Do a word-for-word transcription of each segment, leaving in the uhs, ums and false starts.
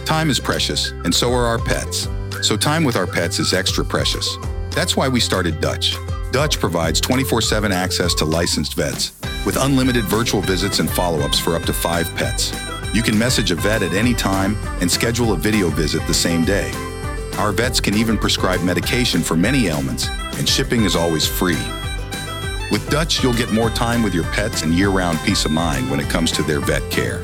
Time is precious, and so are our pets. So time with our pets is extra precious. That's why we started Dutch. Dutch provides twenty-four seven access to licensed vets, with unlimited virtual visits and follow-ups for up to five pets. You can message a vet at any time and schedule a video visit the same day. Our vets can even prescribe medication for many ailments, and shipping is always free. With Dutch, you'll get more time with your pets and year-round peace of mind when it comes to their vet care.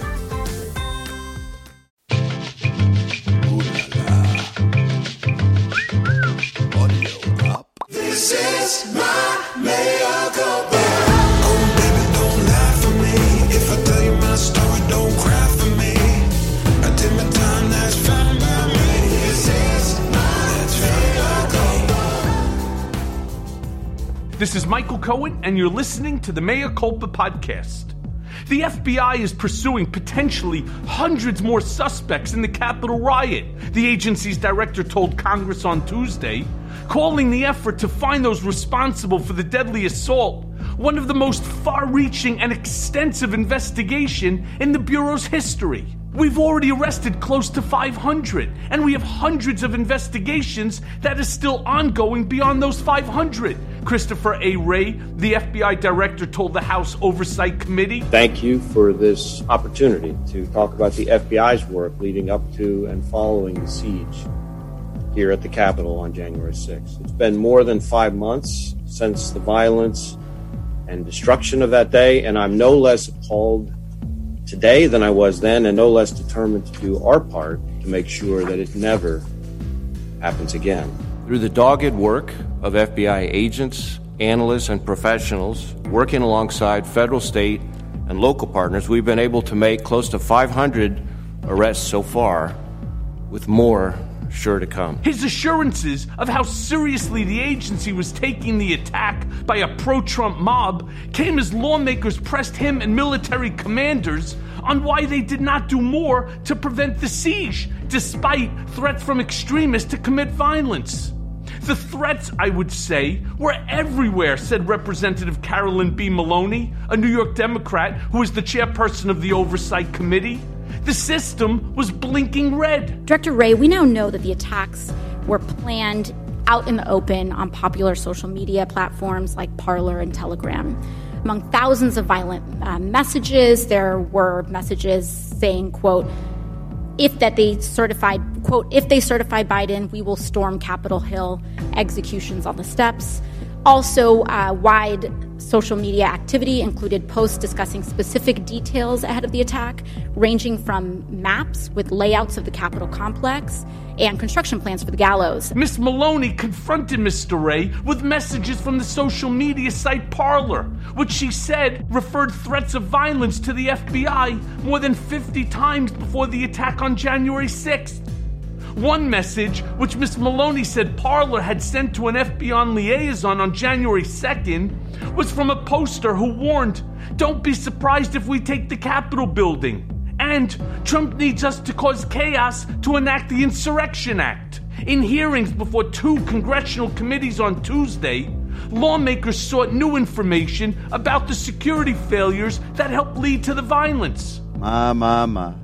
This is my mea culpa. Oh, baby, don't lie for me. If I tell you my story, don't cry for me. I did my time, that's fine by me. This is my mea culpa. This is Michael Cohen, and you're listening to the Mea Culpa podcast. The F B I is pursuing potentially hundreds more suspects in the Capitol riot, the agency's director told Congress on Tuesday, calling the effort to find those responsible for the deadly assault one of the most far-reaching and extensive investigation in the Bureau's history. We've already arrested close to five hundred, and we have hundreds of investigations that are still ongoing beyond those five hundred. Christopher A. Wray, the F B I director, told the House Oversight Committee. Thank you for this opportunity to talk about the F B I's work leading up to and following the siege here at the Capitol on January sixth. It's been more than five months since the violence and destruction of that day, and I'm no less appalled today than I was then, and no less determined to do our part to make sure that it never happens again. Through the dogged work of F B I agents, analysts, and professionals working alongside federal, state, and local partners, we've been able to make close to five hundred arrests so far, with more sure to come. His assurances of how seriously the agency was taking the attack by a pro-Trump mob came as lawmakers pressed him and military commanders on why they did not do more to prevent the siege, despite threats from extremists to commit violence. The threats, I would say, were everywhere, said Representative Carolyn B. Maloney, a New York Democrat who is the chairperson of the Oversight Committee. The system was blinking red. Director Wray, we now know that the attacks were planned out in the open on popular social media platforms like Parler and Telegram. Among thousands of violent uh, messages, there were messages saying, quote, if that they certified, quote, if they certify Biden, we will storm Capitol Hill, executions on the steps. Also, uh, wide social media activity included posts discussing specific details ahead of the attack, ranging from maps with layouts of the Capitol complex and construction plans for the gallows. Miss Maloney confronted Mister Wray with messages from the social media site Parler, which she said referred threats of violence to the F B I more than fifty times before the attack on January sixth. One message, which Miss Maloney said Parler had sent to an F B I liaison on January second, was from a poster who warned, "Don't be surprised if we take the Capitol building." And Trump needs us to cause chaos to enact the Insurrection Act. In hearings before two congressional committees on Tuesday, lawmakers sought new information about the security failures that helped lead to the violence. My, my, my.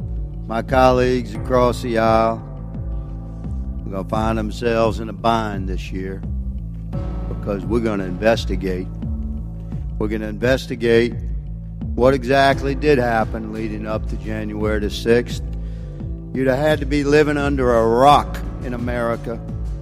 My colleagues across the aisle are going to find themselves in a bind this year because we're going to investigate. We're going to investigate what exactly did happen leading up to January the sixth. You'd have had to be living under a rock in America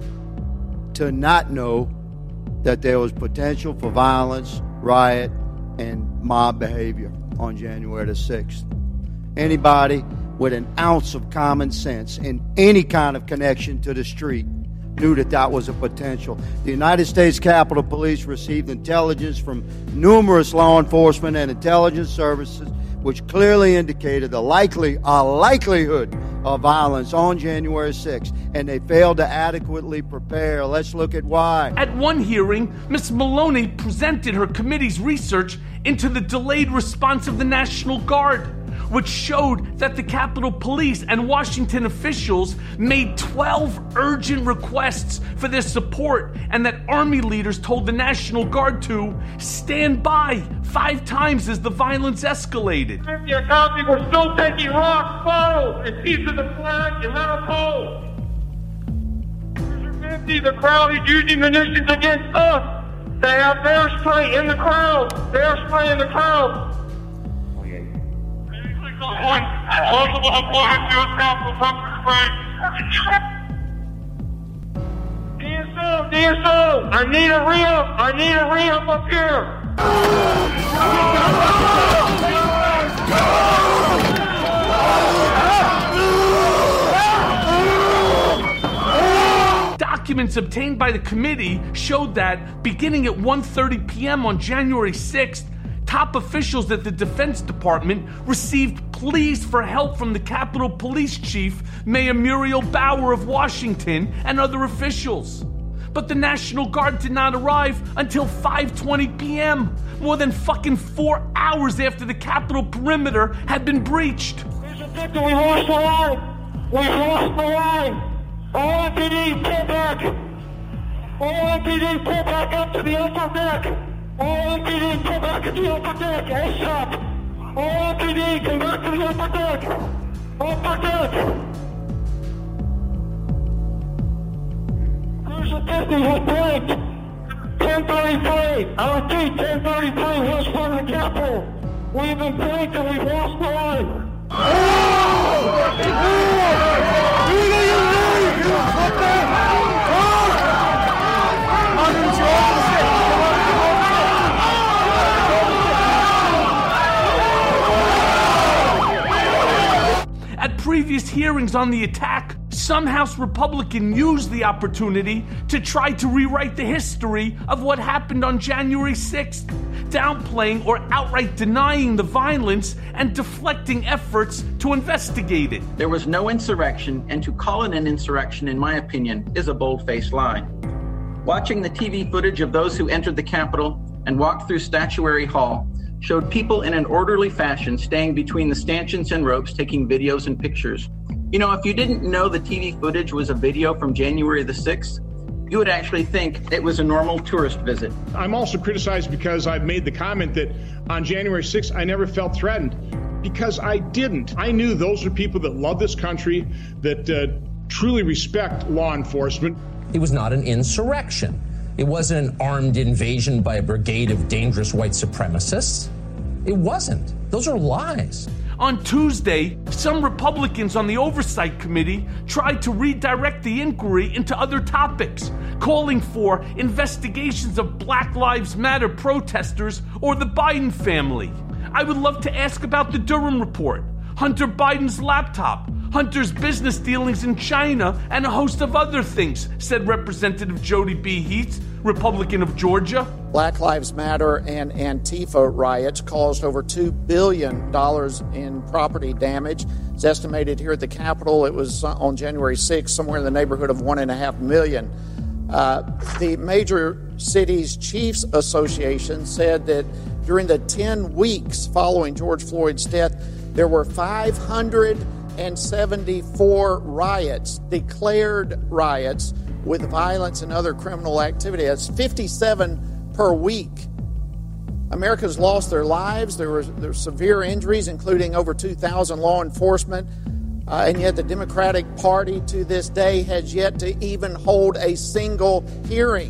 to not know that there was potential for violence, riot, and mob behavior on January the sixth. Anybody with an ounce of common sense and any kind of connection to the street knew that that was a potential. The United States Capitol Police received intelligence from numerous law enforcement and intelligence services which clearly indicated the likely a likelihood of violence on January sixth, and they failed to adequately prepare. Let's look at why. At one hearing, Miz Maloney presented her committee's research into the delayed response of the National Guard, which showed that the Capitol Police and Washington officials made twelve urgent requests for their support, and that Army leaders told the National Guard to stand by five times as the violence escalated. Your copy, we're still taking rocks, bottles, and pieces of flag and metal poles. fifty, the crowd is using munitions against us. They have bear spray in the crowd. Bear spray in the crowd. D S O, D S O, I need a re-up. I need a re-up up here. Documents obtained by the committee showed that, beginning at one thirty p.m. on January sixth, top officials at the Defense Department received pleas for help from the Capitol Police Chief, Mayor Muriel Bauer of Washington, and other officials. But the National Guard did not arrive until five twenty p.m., more than fucking four hours after the Capitol perimeter had been breached. There's a victim. We lost the line. We lost the line. All M P D, pull back! All M P D, pull back up to the upper deck! All M P D, pull back to the upper deck! ASAP! All M P D, come back to the upper deck! Upper deck! There's a fifty who's blanked! ten thirty-three! I repeat, ten thirty-three, west front of the Capitol! We've been blanked and we've lost the line! At previous hearings on the attack, some House Republicans used the opportunity to try to rewrite the history of what happened on January sixth, downplaying or outright denying the violence and deflecting efforts to investigate it. There was no insurrection, and to call it an insurrection, in my opinion, is a bold-faced lie. Watching the T V footage of those who entered the Capitol and walked through Statuary Hall showed people in an orderly fashion staying between the stanchions and ropes taking videos and pictures. You know, if you didn't know the T V footage was a video from January the sixth, you would actually think it was a normal tourist visit. I'm also criticized because I've made the comment that on January sixth, I never felt threatened, because I didn't. I knew those are people that love this country, that uh, truly respect law enforcement. It was not an insurrection. It wasn't an armed invasion by a brigade of dangerous white supremacists. It wasn't. Those are lies. On Tuesday, some Republicans on the Oversight Committee tried to redirect the inquiry into other topics, calling for investigations of Black Lives Matter protesters or the Biden family. I would love to ask about the Durham report, Hunter Biden's laptop, Hunter's business dealings in China, and a host of other things, said Representative Jody B. Heath, Republican of Georgia. Black Lives Matter and Antifa riots caused over two billion dollars in property damage. It's estimated here at the Capitol, it was on January sixth, somewhere in the neighborhood of one and a half million. Uh, the Major Cities Chiefs Association said that during the ten weeks following George Floyd's death, there were five hundred seventy-four riots, declared riots, with violence and other criminal activity. That's fifty-seven per week. Americans lost their lives. There were, there were severe injuries, including over two thousand law enforcement. Uh, and yet the Democratic Party to this day has yet to even hold a single hearing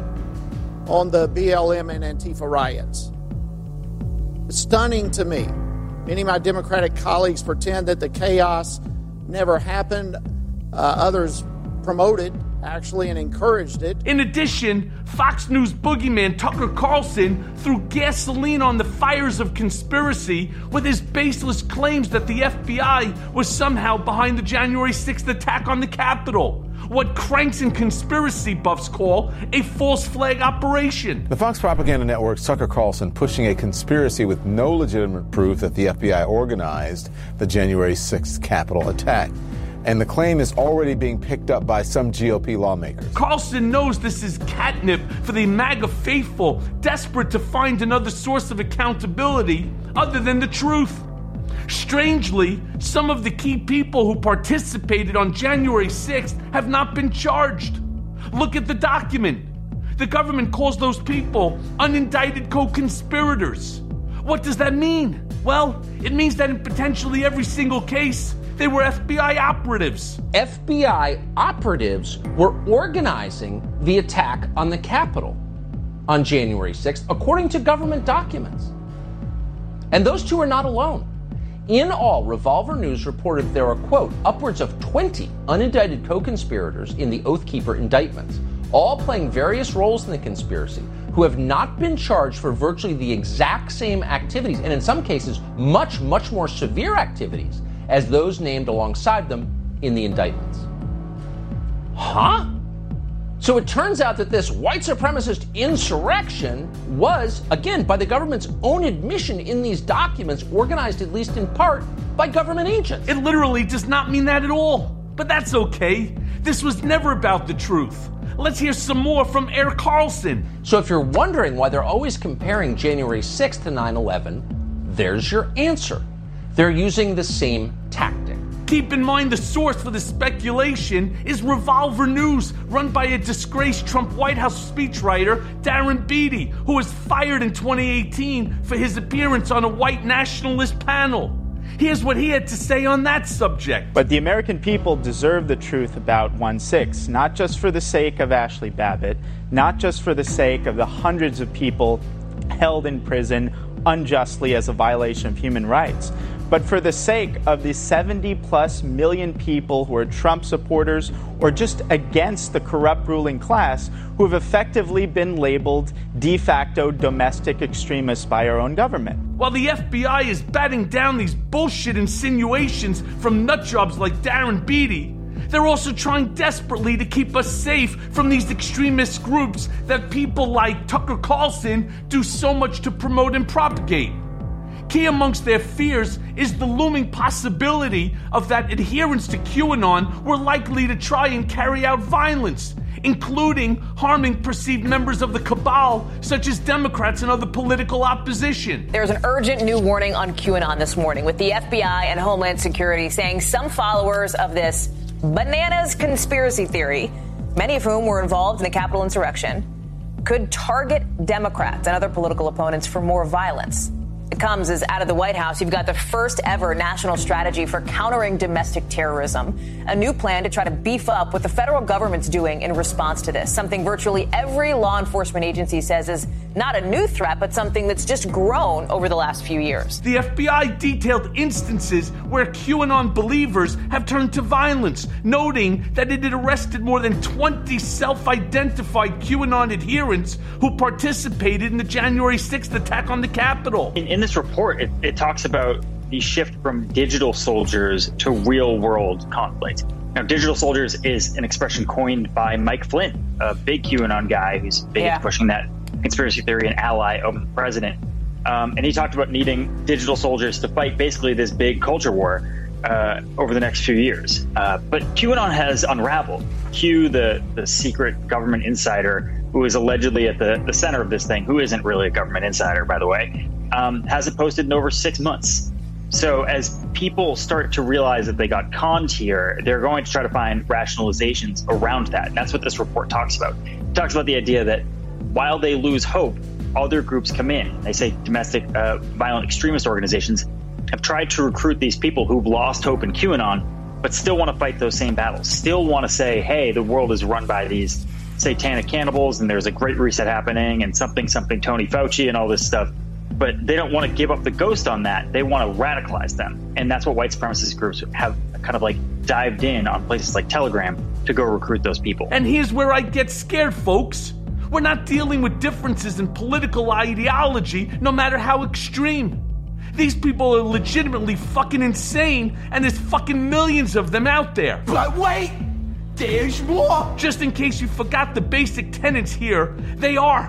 on the B L M and Antifa riots. It's stunning to me. Many of my Democratic colleagues pretend that the chaos never happened. Uh, others promoted, actually, and encouraged it. In addition, Fox News boogeyman Tucker Carlson threw gasoline on the fires of conspiracy with his baseless claims that the F B I was somehow behind the January sixth attack on the Capitol. What cranks and conspiracy buffs call a false flag operation. The Fox Propaganda Network's Tucker Carlson pushing a conspiracy with no legitimate proof that the F B I organized the January sixth Capitol attack. And the claim is already being picked up by some G O P lawmakers. Carlson knows this is catnip for the MAGA faithful, desperate to find another source of accountability other than the truth. Strangely, some of the key people who participated on January sixth have not been charged. Look at the document. The government calls those people unindicted co-conspirators. What does that mean? Well, it means that in potentially every single case, they were F B I operatives. F B I operatives were organizing the attack on the Capitol on January sixth, according to government documents. And those two are not alone. In all, Revolver News reported there are, quote, upwards of twenty unindicted co-conspirators in the Oath Keeper indictments, all playing various roles in the conspiracy, who have not been charged for virtually the exact same activities, and in some cases, much, much more severe activities, as those named alongside them in the indictments. Huh? So it turns out that this white supremacist insurrection was, again, by the government's own admission in these documents, organized at least in part by government agents. It literally does not mean that at all. But that's okay. This was never about the truth. Let's hear some more from Erik Carlson. So if you're wondering why they're always comparing January sixth to nine eleven, there's your answer. They're using the same tactic. Keep in mind the source for the speculation is Revolver News, run by a disgraced Trump White House speechwriter, Darren Beattie, who was fired in twenty eighteen for his appearance on a white nationalist panel. Here's what he had to say on that subject. But the American people deserve the truth about one six, not just for the sake of Ashley Babbitt, not just for the sake of the hundreds of people held in prison unjustly as a violation of human rights, but for the sake of the seventy plus million people who are Trump supporters or just against the corrupt ruling class who have effectively been labeled de facto domestic extremists by our own government. While the F B I is batting down these bullshit insinuations from nutjobs like Darren Beattie, they're also trying desperately to keep us safe from these extremist groups that people like Tucker Carlson do so much to promote and propagate. Key amongst their fears is the looming possibility of that adherents to QAnon were likely to try and carry out violence, including harming perceived members of the cabal, such as Democrats and other political opposition. There's an urgent new warning on QAnon this morning, with the F B I and Homeland Security saying some followers of this bananas conspiracy theory, many of whom were involved in the Capitol insurrection, could target Democrats and other political opponents for more violence. It comes as out of the White House, you've got the first ever national strategy for countering domestic terrorism, a new plan to try to beef up what the federal government's doing in response to this, something virtually every law enforcement agency says is not a new threat, but something that's just grown over the last few years. The F B I detailed instances where QAnon believers have turned to violence, noting that it had arrested more than twenty self-identified QAnon adherents who participated in the January sixth attack on the Capitol. In, in this report, it, it talks about the shift from digital soldiers to real-world conflict. Now, digital soldiers is an expression coined by Mike Flynn, a big QAnon guy who's big Yeah. at pushing that conspiracy theory and ally of the president. Um, and he talked about needing digital soldiers to fight basically this big culture war uh, over the next few years. Uh, but QAnon has unraveled. Q, the, the secret government insider who is allegedly at the, the center of this thing, who isn't really a government insider, by the way, um, hasn't posted in over six months. So as people start to realize that they got conned here, they're going to try to find rationalizations around that. And that's what this report talks about. It talks about the idea that while they lose hope, other groups come in. They say domestic uh, violent extremist organizations have tried to recruit these people who've lost hope in QAnon, but still want to fight those same battles, still want to say, hey, the world is run by these satanic cannibals and there's a great reset happening and something, something Tony Fauci and all this stuff. But they don't want to give up the ghost on that. They want to radicalize them. And that's what white supremacist groups have kind of like dived in on places like Telegram to go recruit those people. And here's where I get scared, folks. We're not dealing with differences in political ideology, no matter how extreme. These people are legitimately fucking insane, and there's fucking millions of them out there. But wait, there's more. Just in case you forgot the basic tenets here, they are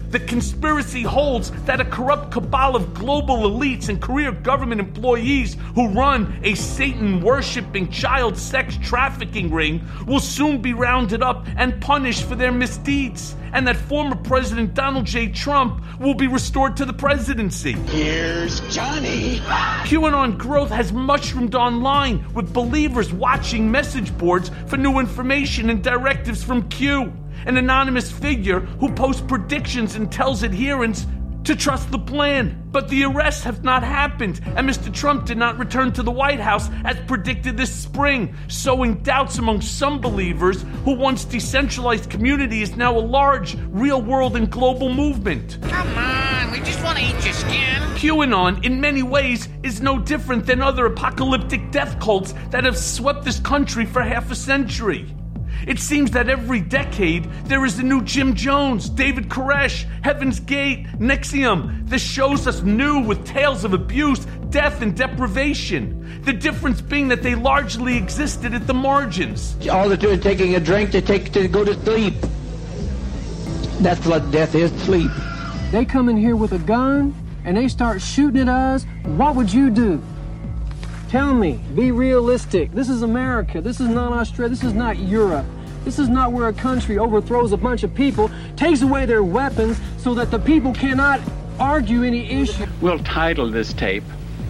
The conspiracy holds that a corrupt cabal of global elites and career government employees who run a Satan-worshipping child sex trafficking ring will soon be rounded up and punished for their misdeeds, and that former President Donald J. Trump will be restored to the presidency. Here's Johnny. QAnon growth has mushroomed online, with believers watching message boards for new information and directives from Q, an anonymous figure who posts predictions and tells adherents to trust the plan. But the arrests have not happened, and Mister Trump did not return to the White House as predicted this spring, sowing doubts among some believers who once decentralized community is now a large, real-world and global movement. Come on, we just want to eat your skin. QAnon, in many ways, is no different than other apocalyptic death cults that have swept this country for half a century. It seems that every decade there is a new Jim Jones, David Koresh, Heaven's Gate, N X I V M. This shows us new with tales of abuse, death, and deprivation. The difference being that they largely existed at the margins. All they're doing is taking a drink to take to go to sleep. That's what death is, sleep. They come in here with a gun and they start shooting at us. What would you do? Tell me, be realistic. This is America. This is not Australia. This is not Europe. This is not where a country overthrows a bunch of people, takes away their weapons so that the people cannot argue any issue. We'll title this tape,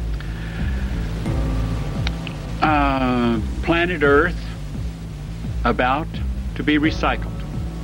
uh, Planet Earth About to be Recycled.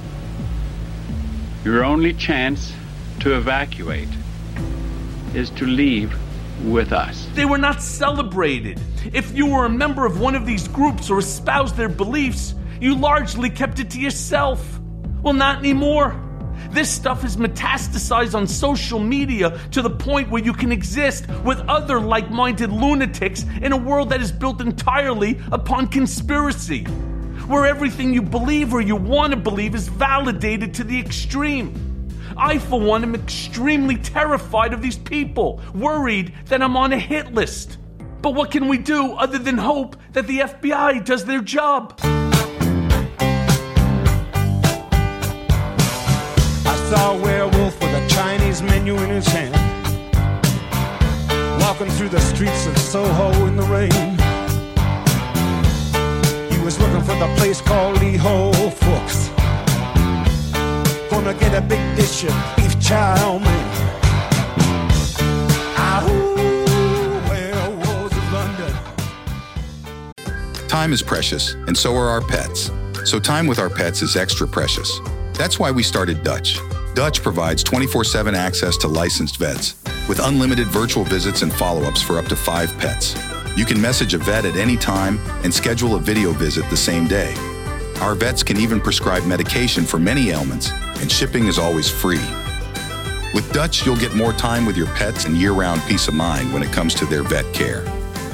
Your only chance to evacuate is to leave with us. They were not celebrated. If you were a member of one of these groups or espoused their beliefs, you largely kept it to yourself. Well, not anymore. This stuff has metastasized on social media to the point where you can exist with other like-minded lunatics in a world that is built entirely upon conspiracy, where everything you believe or you want to believe is validated to the extreme. I, for one, am extremely terrified of these people, worried that I'm on a hit list. But what can we do other than hope that the F B I does their job? I saw a werewolf with a Chinese menu in his hand, walking through the streets of Soho in the rain. He was looking for the place called Lee Ho Fooks. Gonna get a big dish of beef chow mein. Ahoo, werewolves of London. Time is precious, and so are our pets. So time with our pets is extra precious. That's why we started Dutch. Dutch provides twenty-four seven access to licensed vets, with unlimited virtual visits and follow-ups for up to five pets. You can message a vet at any time and schedule a video visit the same day. Our vets can even prescribe medication for many ailments, and shipping is always free. With Dutch, you'll get more time with your pets and year-round peace of mind when it comes to their vet care.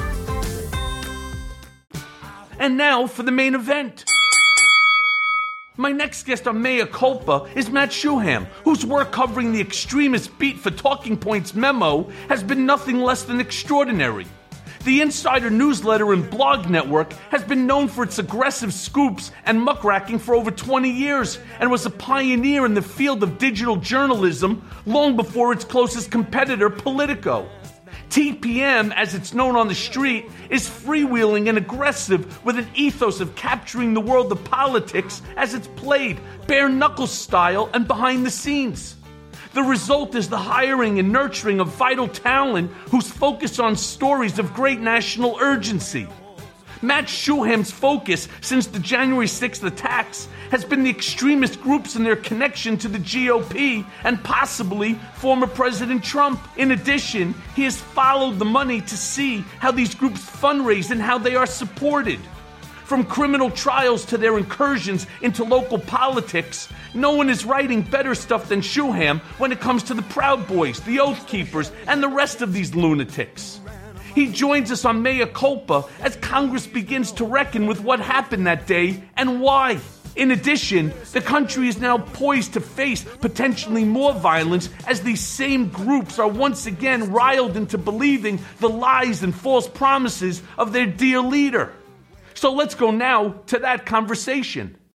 And now for the main event. My next guest on Mea Culpa is Matt Schuham, whose work covering the extremist beat for Talking Points memo has been nothing less than extraordinary. The Insider newsletter and blog network has been known for its aggressive scoops and muckraking for over twenty years and was a pioneer in the field of digital journalism long before its closest competitor, Politico. T P M, as it's known on the street, is freewheeling and aggressive with an ethos of capturing the world of politics as it's played, bare-knuckle style and behind the scenes. The result is the hiring and nurturing of vital talent who's focused on stories of great national urgency. Matt Schuham's focus since the January sixth attacks has been the extremist groups and their connection to the G O P and possibly former President Trump. In addition, he has followed the money to see how these groups fundraise and how they are supported. From criminal trials to their incursions into local politics, no one is writing better stuff than Schuham when it comes to the Proud Boys, the Oath Keepers, and the rest of these lunatics. He joins us on Mea Culpa as Congress begins to reckon with what happened that day and why. In addition, the country is now poised to face potentially more violence as these same groups are once again riled into believing the lies and false promises of their dear leader. So let's go now to that conversation.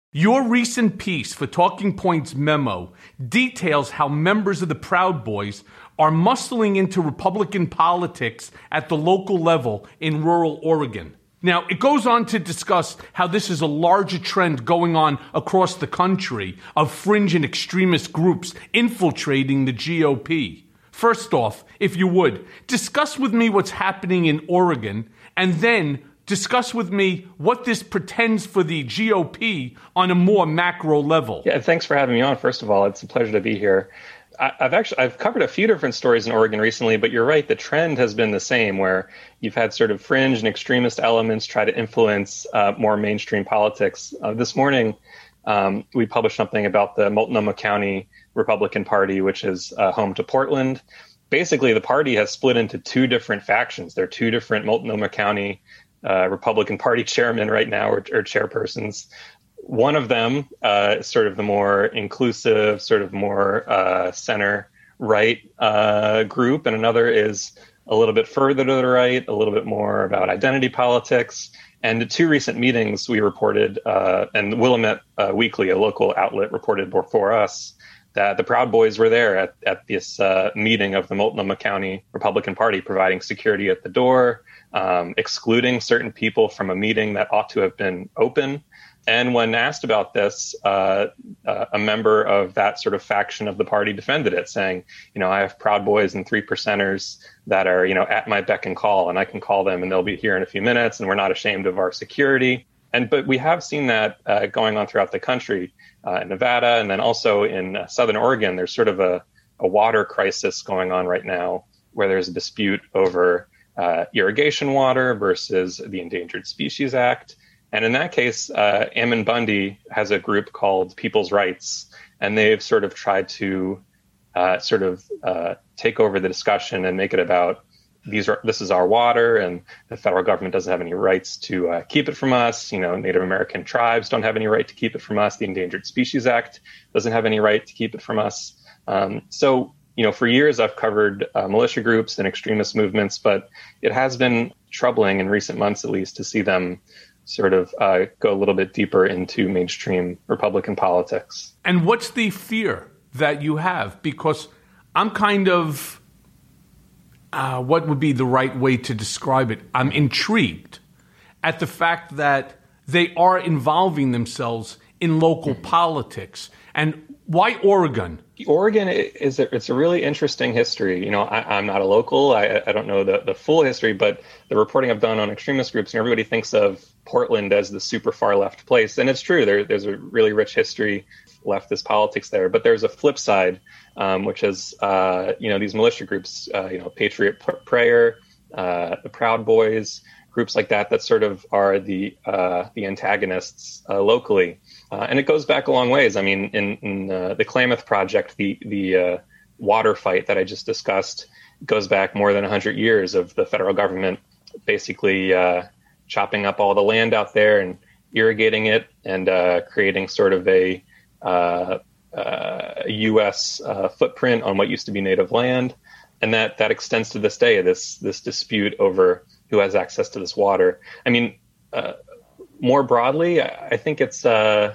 Your recent piece for Talking Points Memo details how members of the Proud Boys are muscling into Republican politics at the local level in rural Oregon. Now, it goes on to discuss how this is a larger trend going on across the country of fringe and extremist groups infiltrating the G O P. First off, if you would, discuss with me what's happening in Oregon, and then discuss with me what this pretends for the G O P on a more macro level. Yeah, thanks for having me on. First of all, it's a pleasure to be here. I've actually I've covered a few different stories in Oregon recently, but you're right. The trend has been the same, where you've had sort of fringe and extremist elements try to influence uh, more mainstream politics. Uh, this morning, um, we published something about the Multnomah County Republican Party, which is uh, home to Portland. Basically, the party has split into two different factions. There are two different Multnomah County uh, Republican Party chairmen right now, or, or chairpersons. One of them uh, is sort of the more inclusive, sort of more uh, center-right uh, group, and another is a little bit further to the right, a little bit more about identity politics. And at two recent meetings, we reported, uh, and Willamette uh, Weekly, a local outlet, reported before us that the Proud Boys were there at, at this uh, meeting of the Multnomah County Republican Party, providing security at the door, um, excluding certain people from a meeting that ought to have been open. And when asked about this, uh, uh, a member of that sort of faction of the party defended it, saying, you know, I have Proud Boys and three percenters that are, you know, at my beck and call, and I can call them and they'll be here in a few minutes, and we're not ashamed of our security. And but we have seen that uh, going on throughout the country, uh, in Nevada, and then also in uh, Southern Oregon. There's sort of a, a water crisis going on right now, where there's a dispute over uh, irrigation water versus the Endangered Species Act. And in that case, uh, Ammon Bundy has a group called People's Rights, and they've sort of tried to uh, sort of uh, take over the discussion and make it about these are this is our water, and the federal government doesn't have any rights to uh, keep it from us. You know, Native American tribes don't have any right to keep it from us. The Endangered Species Act doesn't have any right to keep it from us. Um, so, you know, for years I've covered uh, militia groups and extremist movements, but it has been troubling in recent months, at least, to see them sort of uh, go a little bit deeper into mainstream Republican politics. And what's the fear that you have? Because I'm kind of, uh, what would be the right way to describe it? I'm intrigued at the fact that they are involving themselves in local mm-hmm. politics. And why Oregon? Oregon is a, it's a really interesting history. You know, I, I'm not a local. I, I don't know the, the full history, but the reporting I've done on extremist groups, and everybody thinks of Portland as the super far left place. And it's true. There, there's a really rich history, leftist politics there. But there's a flip side, um, which is, uh, you know, these militia groups, uh, you know, Patriot Prayer, uh, the Proud Boys, groups like that, that sort of are the uh, the antagonists uh, locally. Uh, and it goes back a long ways. I mean, in, in uh, the Klamath Project, the the uh, water fight that I just discussed goes back more than one hundred years of the federal government basically uh, chopping up all the land out there and irrigating it and uh, creating sort of a uh, uh, U S uh, footprint on what used to be native land. And that, that extends to this day, this this dispute over who has access to this water. I mean, uh, more broadly, I think it's uh,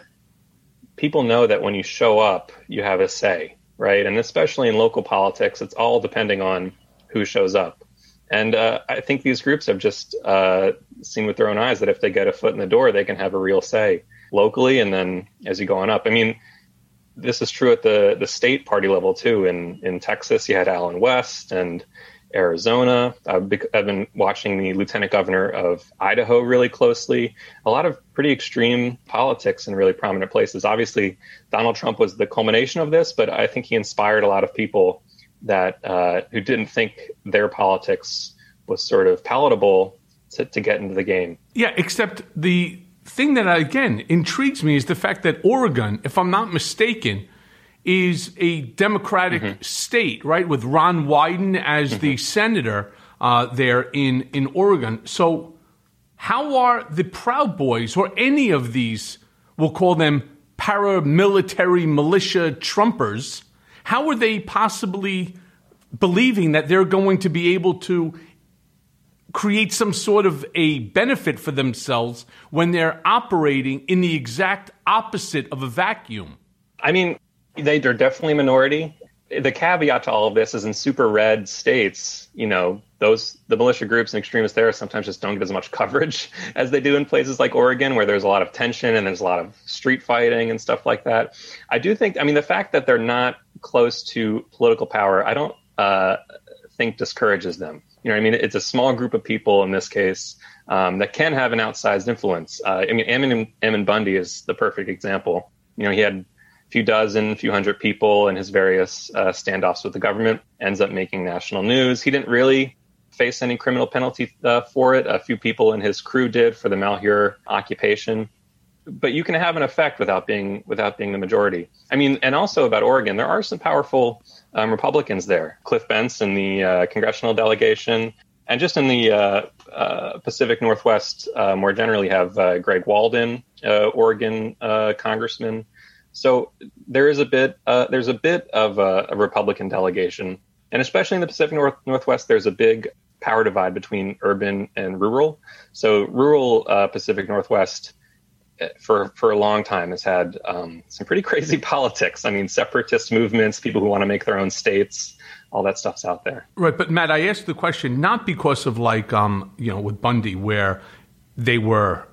people know that when you show up, you have a say, right? And especially in local politics, it's all depending on who shows up. And uh, I think these groups have just uh, seen with their own eyes that if they get a foot in the door, they can have a real say locally. And then as you go on up, I mean, this is true at the, the state party level, too. In, in Texas, you had Allen West, and Arizona. I've been watching the lieutenant governor of Idaho really closely. A lot of pretty extreme politics in really prominent places. Obviously, Donald Trump was the culmination of this, but I think he inspired a lot of people that uh, who didn't think their politics was sort of palatable to, to get into the game. Yeah, except the thing that, again, intrigues me is the fact that Oregon, if I'm not mistaken, is a Democratic mm-hmm. state, right, with Ron Wyden as mm-hmm. the senator uh, there in, in Oregon. So how are the Proud Boys, or any of these, we'll call them paramilitary militia Trumpers, how are they possibly believing that they're going to be able to create some sort of a benefit for themselves when they're operating in the exact opposite of a vacuum? I mean, they, they're definitely a minority. The caveat to all of this is in super red states, you know, those the militia groups and extremists there sometimes just don't get as much coverage as they do in places like Oregon, where there's a lot of tension and there's a lot of street fighting and stuff like that. I do think, I mean, the fact that they're not close to political power, I don't uh, think discourages them. You know what I mean? It's a small group of people in this case um, that can have an outsized influence. Uh, I mean, Ammon, Ammon Bundy is the perfect example. You know, he had few dozen, few hundred people in his various uh, standoffs with the government, ends up making national news. He didn't really face any criminal penalty uh, for it. A few people in his crew did for the Malheur occupation. But you can have an effect without being without being the majority. I mean, and also about Oregon, there are some powerful um, Republicans there. Cliff Bentz in the uh, congressional delegation, and just in the uh, uh, Pacific Northwest uh, more generally have uh, Greg Walden, uh, Oregon uh, congressman. So there is a bit, uh, there's a bit of a, a Republican delegation, and especially in the Pacific North, Northwest, there's a big power divide between urban and rural. So rural uh, Pacific Northwest, for for a long time, has had um, some pretty crazy politics. I mean, separatist movements, people who want to make their own states, all that stuff's out there. Right, but Matt, I asked the question not because of like, um, you know, with Bundy, where they were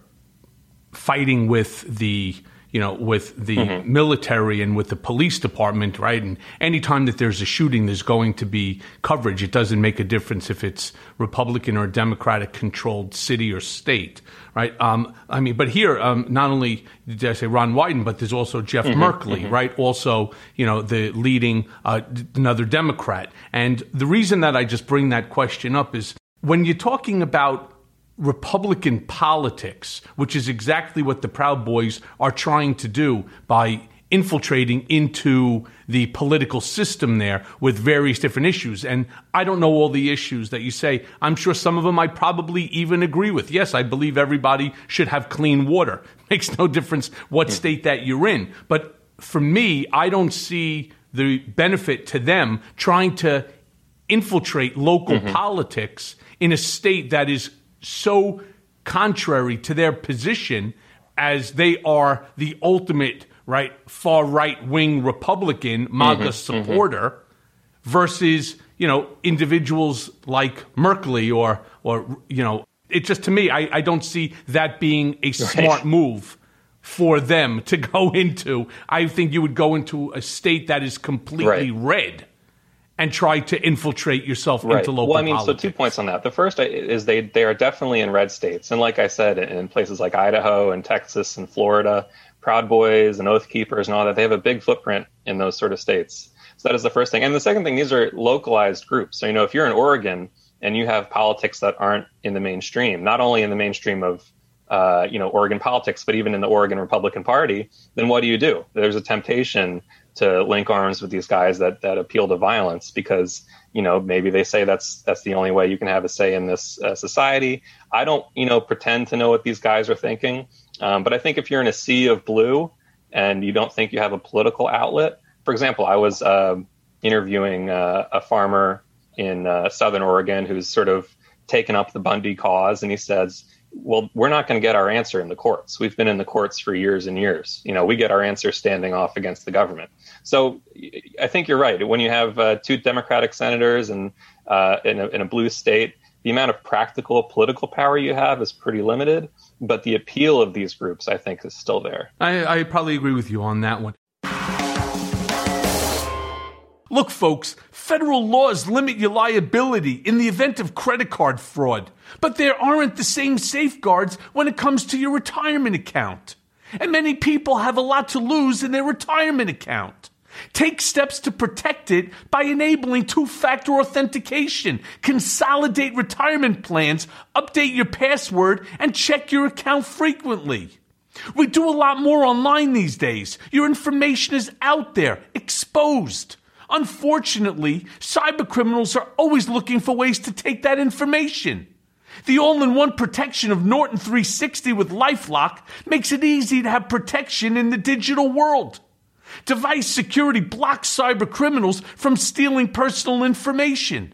fighting with the you know, with the mm-hmm. military and with the police department, right? And anytime that there's a shooting, there's going to be coverage. It doesn't make a difference if it's Republican or Democratic controlled city or state, right? Um, I mean, but here, um, not only did I say Ron Wyden, but there's also Jeff mm-hmm. Merkley, mm-hmm. right? Also, you know, the leading, uh, another Democrat. And the reason that I just bring that question up is when you're talking about Republican politics, which is exactly what the Proud Boys are trying to do by infiltrating into the political system there with various different issues. And I don't know all the issues that you say. I'm sure some of them I probably even agree with. Yes, I believe everybody should have clean water. Makes no difference what state that you're in. But for me, I don't see the benefit to them trying to infiltrate local mm-hmm. politics in a state that is so contrary to their position, as they are the ultimate, right, far right-wing Republican MAGA mm-hmm, supporter mm-hmm. versus, you know, individuals like Merkley or, or you know, it just, to me, I, I don't see that being a smart right. move for them to go into. I think you would go into a state that is completely right. red and try to infiltrate yourself right. into local Well, I mean, politics. So two points on that. The first is they, they are definitely in red states. And like I said, in places like Idaho and Texas and Florida, Proud Boys and Oath Keepers and all that, they have a big footprint in those sort of states. So that is the first thing. And the second thing, these are localized groups. So, you know, if you're in Oregon and you have politics that aren't in the mainstream, not only in the mainstream of, uh, you know, Oregon politics, but even in the Oregon Republican Party, then what do you do? There's a temptation to link arms with these guys that, that appeal to violence because, you know, maybe they say that's that's the only way you can have a say in this uh, society. I don't, you know, pretend to know what these guys are thinking. Um, but I think if you're in a sea of blue and you don't think you have a political outlet, for example, I was uh, interviewing uh, a farmer in uh, Southern Oregon who's sort of taken up the Bundy cause. And he says, well, we're not going to get our answer in the courts. We've been in the courts for years and years. You know, we get our answer standing off against the government. So I think you're right. When you have uh, two Democratic senators and uh, in, a, in a blue state, the amount of practical political power you have is pretty limited. But the appeal of these groups, I think, is still there. I, I probably agree with you on that one. Look, folks, federal laws limit your liability in the event of credit card fraud, but there aren't the same safeguards when it comes to your retirement account. And many people have a lot to lose in their retirement account. Take steps to protect it by enabling two-factor authentication, consolidate retirement plans, update your password, and check your account frequently. We do a lot more online these days. Your information is out there, exposed. Unfortunately, cybercriminals are always looking for ways to take that information. The all-in-one protection of Norton three sixty with LifeLock makes it easy to have protection in the digital world. Device security blocks cybercriminals from stealing personal information.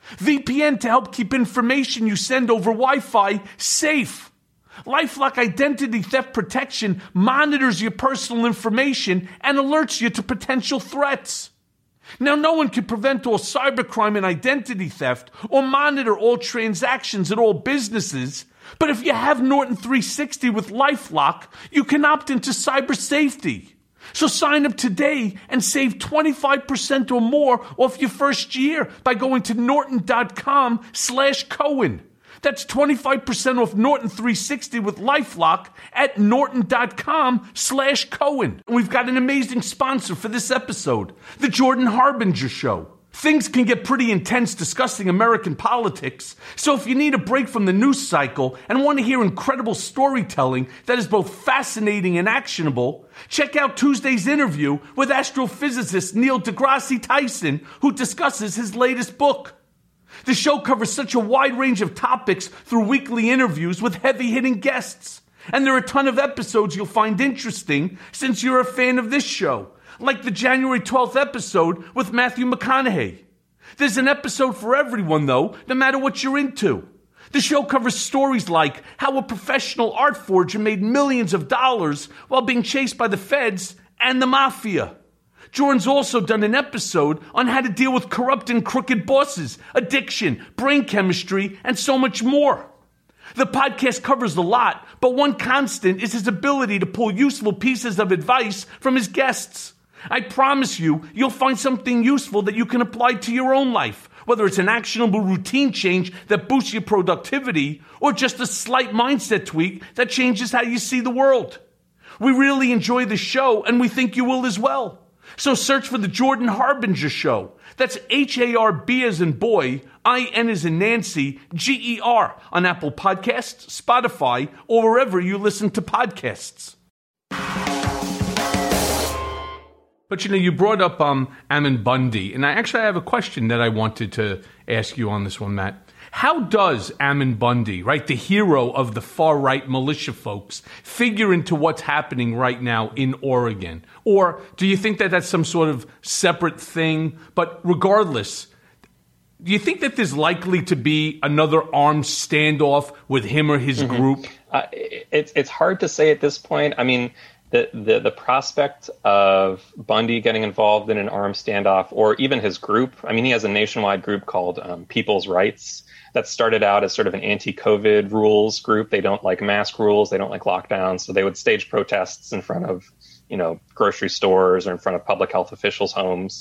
V P N to help keep information you send over Wi-Fi safe. LifeLock Identity Theft Protection monitors your personal information and alerts you to potential threats. Now, no one can prevent all cybercrime and identity theft or monitor all transactions at all businesses, but if you have Norton three sixty with LifeLock, you can opt into cyber safety. So sign up today and save twenty-five percent or more off your first year by going to norton.com slash Cohen. That's twenty-five percent off Norton three sixty with LifeLock at norton.com slash Cohen. And we've got an amazing sponsor for this episode, The Jordan Harbinger Show. Things can get pretty intense discussing American politics, so if you need a break from the news cycle and want to hear incredible storytelling that is both fascinating and actionable, check out Tuesday's interview with astrophysicist Neil deGrasse Tyson, who discusses his latest book. The show covers such a wide range of topics through weekly interviews with heavy-hitting guests. And there are a ton of episodes you'll find interesting since you're a fan of this show, like the January twelfth episode with Matthew McConaughey. There's an episode for everyone, though, no matter what you're into. The show covers stories like how a professional art forger made millions of dollars while being chased by the feds and the mafia. Jordan's also done an episode on how to deal with corrupt and crooked bosses, addiction, brain chemistry, and so much more. The podcast covers a lot, but one constant is his ability to pull useful pieces of advice from his guests. I promise you, you'll find something useful that you can apply to your own life, whether it's an actionable routine change that boosts your productivity or just a slight mindset tweak that changes how you see the world. We really enjoy the show, and we think you will as well. So search for The Jordan Harbinger Show. That's H A R B as in boy, I N as in Nancy, G E R on Apple Podcasts, Spotify, or wherever you listen to podcasts. But, you know, you brought up um, Ammon Bundy, and I actually have a question that I wanted to ask you on this one, Matt. How does Ammon Bundy, right, the hero of the far-right militia folks, figure into what's happening right now in Oregon? Or do you think that that's some sort of separate thing? But regardless, do you think that there's likely to be another armed standoff with him or his mm-hmm. group? Uh, it's it's hard to say at this point. I mean, the, the the prospect of Bundy getting involved in an armed standoff, or even his group. I mean, he has a nationwide group called um, People's Rights that started out as sort of an anti-COVID rules group. They don't like mask rules. They don't like lockdowns. So they would stage protests in front of, you know, grocery stores or in front of public health officials' homes.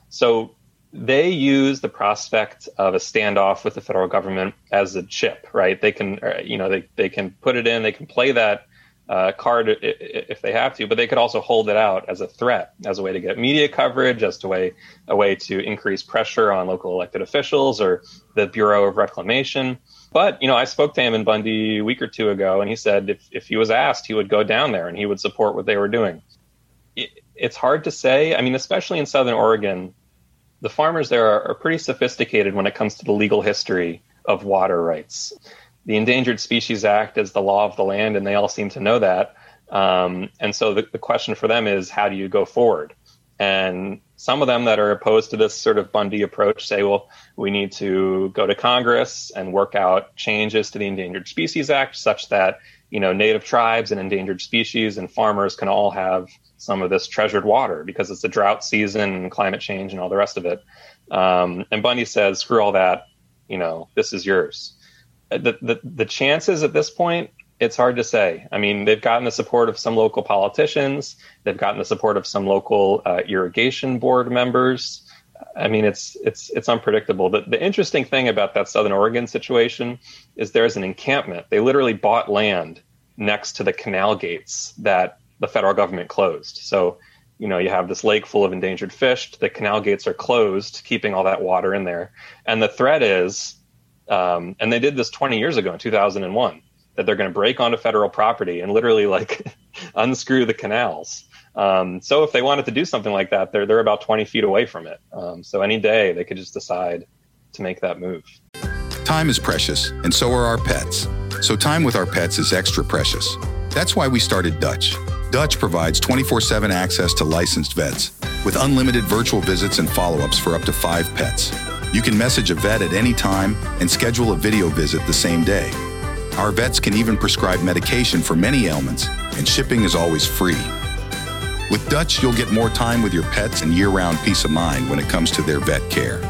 So they use the prospect of a standoff with the federal government as a chip, right? They can, you know, they, they can put it in, they can play that uh, card if they have to, but they could also hold it out as a threat, as a way to get media coverage, as a way, a way to increase pressure on local elected officials or the Bureau of Reclamation. But, you know, I spoke to Ammon Bundy a week or two ago, and he said if, if he was asked, he would go down there and he would support what they were doing. It, it's hard to say. I mean, especially in Southern Oregon, the farmers there are, are pretty sophisticated when it comes to the legal history of water rights. The Endangered Species Act is the law of the land, and they all seem to know that. Um, and so the, the question for them is, how do you go forward? And some of them that are opposed to this sort of Bundy approach say, well, we need to go to Congress and work out changes to the Endangered Species Act such that, you know, native tribes and endangered species and farmers can all have some of this treasured water because it's a drought season and climate change and all the rest of it. Um, and Bundy says, screw all that, you know, this is yours. The, the the chances at this point, it's hard to say. I mean, they've gotten the support of some local politicians. They've gotten the support of some local uh, irrigation board members. I mean, it's it's it's unpredictable. The, the interesting thing about that Southern Oregon situation is there's an encampment. They literally bought land next to the canal gates that the federal government closed. So, you know, you have this lake full of endangered fish. The canal gates are closed, keeping all that water in there. And the threat is, um, and they did this twenty years ago in two thousand one, that they're going to break onto federal property and literally like unscrew the canals. Um, so if they wanted to do something like that, they're they're about twenty feet away from it. Um, so any day they could just decide to make that move. Time is precious, and so are our pets. So time with our pets is extra precious. That's why we started Dutch. Dutch provides twenty-four seven access to licensed vets with unlimited virtual visits and follow-ups for up to five pets. You can message a vet at any time and schedule a video visit the same day. Our vets can even prescribe medication for many ailments, and shipping is always free. With Dutch, you'll get more time with your pets and year-round peace of mind when it comes to their vet care.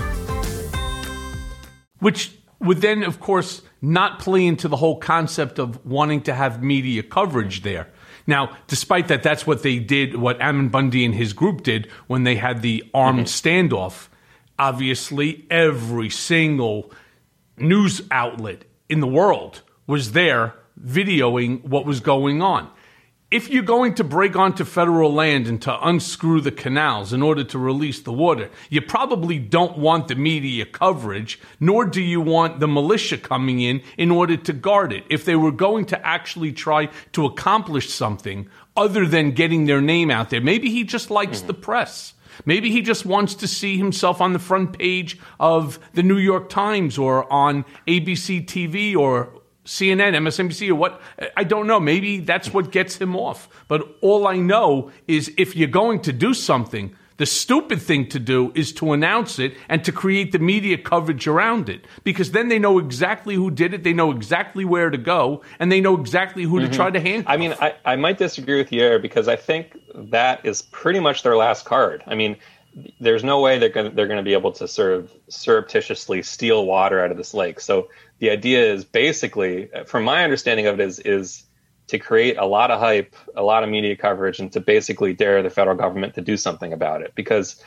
Which would then, of course, not play into the whole concept of wanting to have media coverage there. Now, despite that, that's what they did, what Ammon Bundy and his group did when they had the armed mm-hmm. standoff. Obviously, every single news outlet in the world was there videoing what was going on. If you're going to break onto federal land and to unscrew the canals in order to release the water, you probably don't want the media coverage, nor do you want the militia coming in in order to guard it. If they were going to actually try to accomplish something other than getting their name out there, maybe he just likes mm-hmm. the press. Maybe he just wants to see himself on the front page of the New York Times or on A B C T V or C N N, M S N B C, or what? I don't know. Maybe that's what gets him off. But all I know is if you're going to do something, the stupid thing to do is to announce it and to create the media coverage around it. Because then they know exactly who did it, they know exactly where to go, and they know exactly who mm-hmm. to try to handcuff. I mean, I, I might disagree with you there because I think that is pretty much their last card. I mean, there's no way they're going they're going to be able to sort of surreptitiously steal water out of this lake. So the idea is basically, from my understanding of it, is is to create a lot of hype, a lot of media coverage, and to basically dare the federal government to do something about it. Because,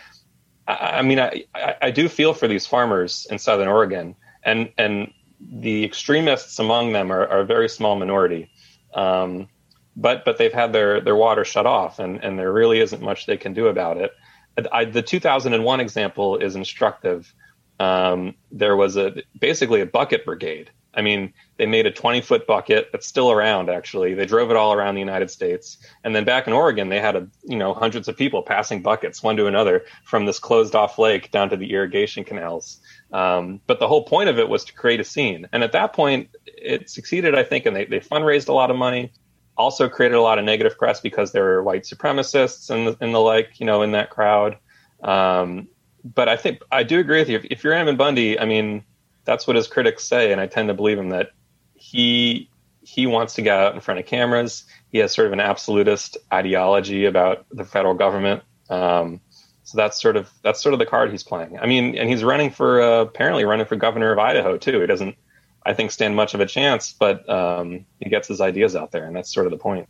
I, I mean, I, I do feel for these farmers in Southern Oregon, and and the extremists among them are, are a very small minority. Um, but but they've had their, their water shut off, and, and there really isn't much they can do about it. I, the two thousand one example is instructive. Um, there was a basically a bucket brigade. I mean, they made a twenty-foot bucket that's still around, actually. They drove it all around the United States. And then back in Oregon, they had a, you know, hundreds of people passing buckets, one to another, from this closed-off lake down to the irrigation canals. Um, but the whole point of it was to create a scene. And at that point, it succeeded, I think, and they, they fundraised a lot of money. Also created a lot of negative press because there were white supremacists and the, and the like, you know, in that crowd. Um, but I think I do agree with you. If, if you're Ammon Bundy, I mean, that's what his critics say, and I tend to believe him, that he he wants to get out in front of cameras. He has sort of an absolutist ideology about the federal government. Um, so that's sort of that's sort of the card he's playing. I mean, and he's running for uh, apparently running for governor of Idaho too. He doesn't, I think, stand much of a chance, but um, he gets his ideas out there, and that's sort of the point.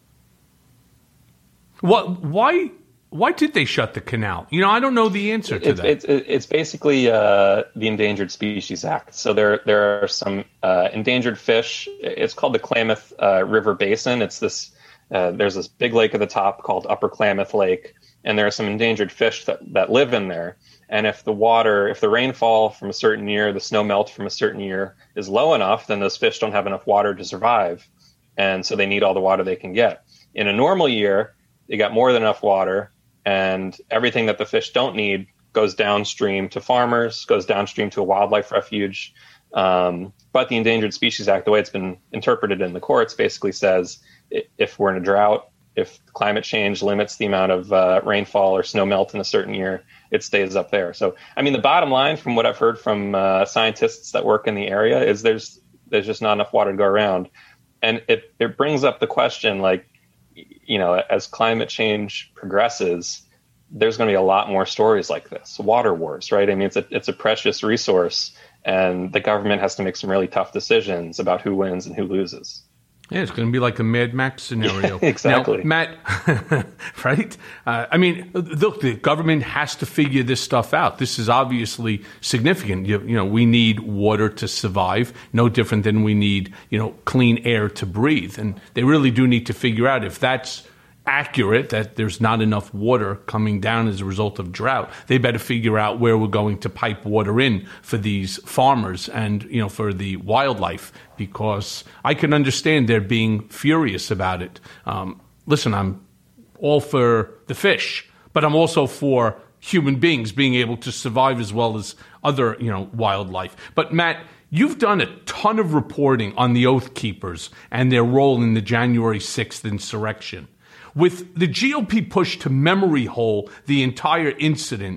What? Why? Why did they shut the canal? You know, I don't know the answer to it's, that. It's, it's basically uh, the Endangered Species Act. So there there are some uh, endangered fish. It's called the Klamath uh, River Basin. It's this. Uh, there's this big lake at the top called Upper Klamath Lake, and there are some endangered fish that, that live in there. And if the water, if the rainfall from a certain year, the snow melt from a certain year is low enough, then those fish don't have enough water to survive. And so they need all the water they can get. In a normal year, they got more than enough water, and everything that the fish don't need goes downstream to farmers, goes downstream to a wildlife refuge. Um, but the Endangered Species Act, the way it's been interpreted in the courts, basically says if we're in a drought, if climate change limits the amount of uh, rainfall or snow melt in a certain year, it stays up there. So, I mean, the bottom line from what I've heard from uh, scientists that work in the area is there's there's just not enough water to go around. And it, it brings up the question, like, you know, as climate change progresses, there's going to be a lot more stories like this. Water wars, right? I mean, it's a, it's a precious resource, and the government has to make some really tough decisions about who wins and who loses. Yeah, it's going to be like a Mad Max scenario. Yeah, exactly. Now, Matt, right? Uh, I mean, look, the government has to figure this stuff out. This is obviously significant. You, you know, we need water to survive, no different than we need, you know, clean air to breathe. And they really do need to figure out if that's accurate, that there's not enough water coming down as a result of drought. They better figure out where we're going to pipe water in for these farmers and, you know, for the wildlife, because I can understand they're being furious about it. Um, listen, I'm all for the fish, but I'm also for human beings being able to survive as well as other, you know, wildlife. But Matt, you've done a ton of reporting on the Oath Keepers and their role in the January sixth insurrection. With the G O P push to memory hole the entire incident,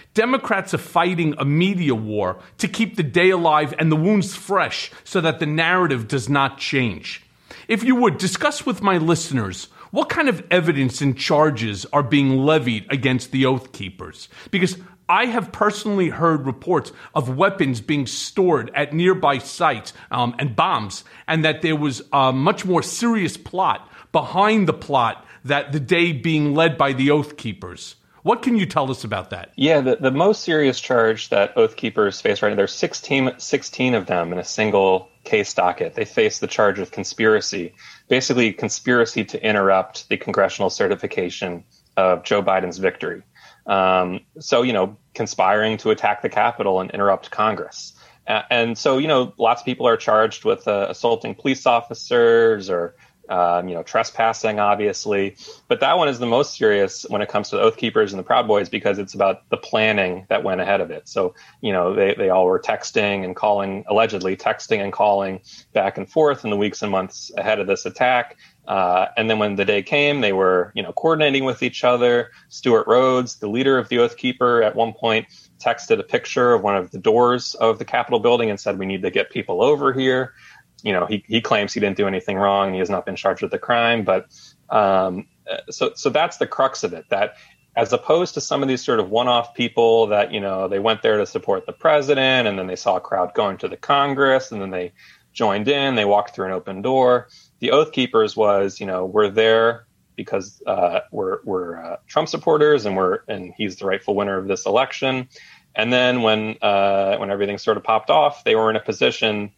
Democrats are fighting a media war to keep the day alive and the wounds fresh so that the narrative does not change. If you would, discuss with my listeners what kind of evidence and charges are being levied against the Oath Keepers. Because I have personally heard reports of weapons being stored at nearby sites um, and bombs, and that there was a much more serious plot behind the plot that the day being led by the Oath Keepers. What can you tell us about that? Yeah, the, the most serious charge that Oath Keepers face right now, there's sixteen, sixteen of them in a single case docket. They face the charge of conspiracy, basically conspiracy to interrupt the congressional certification of Joe Biden's victory. Um, so, you know, conspiring to attack the Capitol and interrupt Congress. Uh, and so, you know, lots of people are charged with uh, assaulting police officers or Um, you know, trespassing, obviously. But that one is the most serious when it comes to the Oath Keepers and the Proud Boys, because it's about the planning that went ahead of it. So, you know, they, they all were texting and calling, allegedly texting and calling back and forth in the weeks and months ahead of this attack. Uh, and then when the day came, they were, you know, coordinating with each other. Stuart Rhodes, the leader of the Oath Keeper, at one point texted a picture of one of the doors of the Capitol building and said, we need to get people over here. You know, he, he claims he didn't do anything wrong. He has not been charged with a crime. But um, so so that's the crux of it, that as opposed to some of these sort of one-off people that, you know, they went there to support the president and then they saw a crowd going to the Congress and then they joined in, they walked through an open door. The Oath Keepers was, you know, we're there because uh, we're, we're uh, Trump supporters and we're and he's the rightful winner of this election. And then when uh, when everything sort of popped off, they were in a position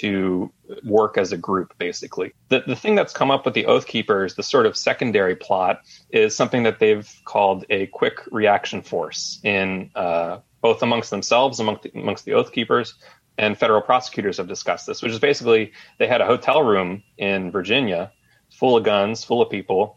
to work as a group, basically. The the thing that's come up with the Oath Keepers, the sort of secondary plot, is something that they've called a quick reaction force in uh, both amongst themselves, amongst the, amongst the Oath Keepers, and federal prosecutors have discussed this, which is basically they had a hotel room in Virginia full of guns, full of people,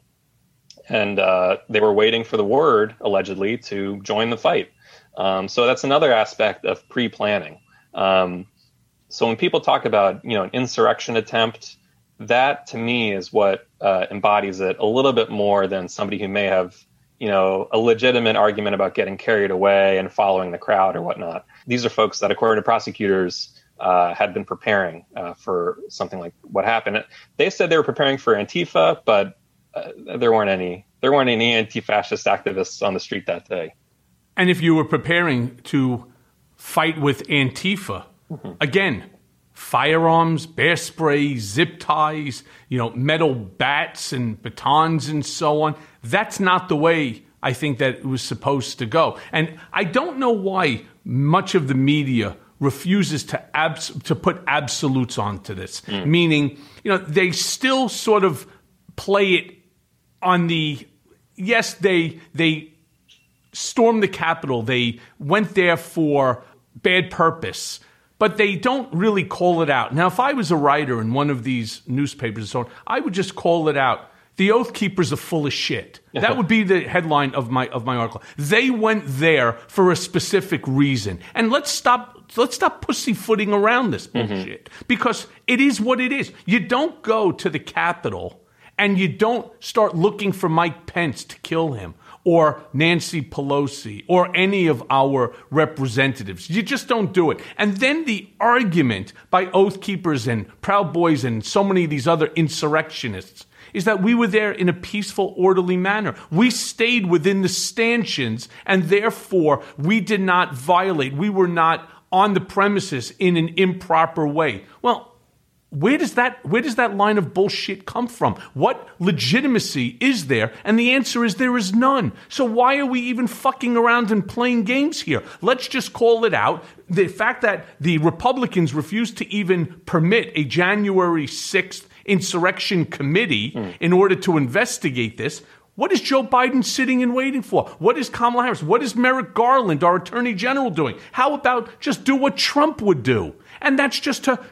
and uh, they were waiting for the word, allegedly, to join the fight. Um, so that's another aspect of pre-planning. Um, So when people talk about, you know, an insurrection attempt, that to me is what uh, embodies it a little bit more than somebody who may have, you know, a legitimate argument about getting carried away and following the crowd or whatnot. These are folks that, according to prosecutors, uh, had been preparing uh, for something like what happened. They said they were preparing for Antifa, but uh, there weren't any there weren't any anti-fascist activists on the street that day. And if you were preparing to fight with Antifa, mm-hmm. again, firearms, bear spray, zip ties, you know, metal bats and batons and so on. That's not the way I think that it was supposed to go. And I don't know why much of the media refuses to abs- to put absolutes onto this, mm. meaning, you know, they still sort of play it on the, yes, they they stormed the Capitol. They went there for bad purpose, but they don't really call it out. Now, if I was a writer in one of these newspapers and so on, I would just call it out. The Oath Keepers are full of shit. That would be the headline of my of my article. They went there for a specific reason. And let's stop let's stop pussyfooting around this bullshit. Mm-hmm. Because it is what it is. You don't go to the Capitol and you don't start looking for Mike Pence to kill him, or Nancy Pelosi, or any of our representatives. You just don't do it. And then the argument by Oath Keepers and Proud Boys and so many of these other insurrectionists is that we were there in a peaceful, orderly manner. We stayed within the stanchions, and therefore we did not violate. We were not on the premises in an improper way. Well, Where does that where does that line of bullshit come from? What legitimacy is there? And the answer is there is none. So why are we even fucking around and playing games here? Let's just call it out. The fact that the Republicans refused to even permit a January sixth insurrection committee mm. in order to investigate this. What is Joe Biden sitting and waiting for? What is Kamala Harris? What is Merrick Garland, our Attorney General, doing? How about just do what Trump would do? And that's just to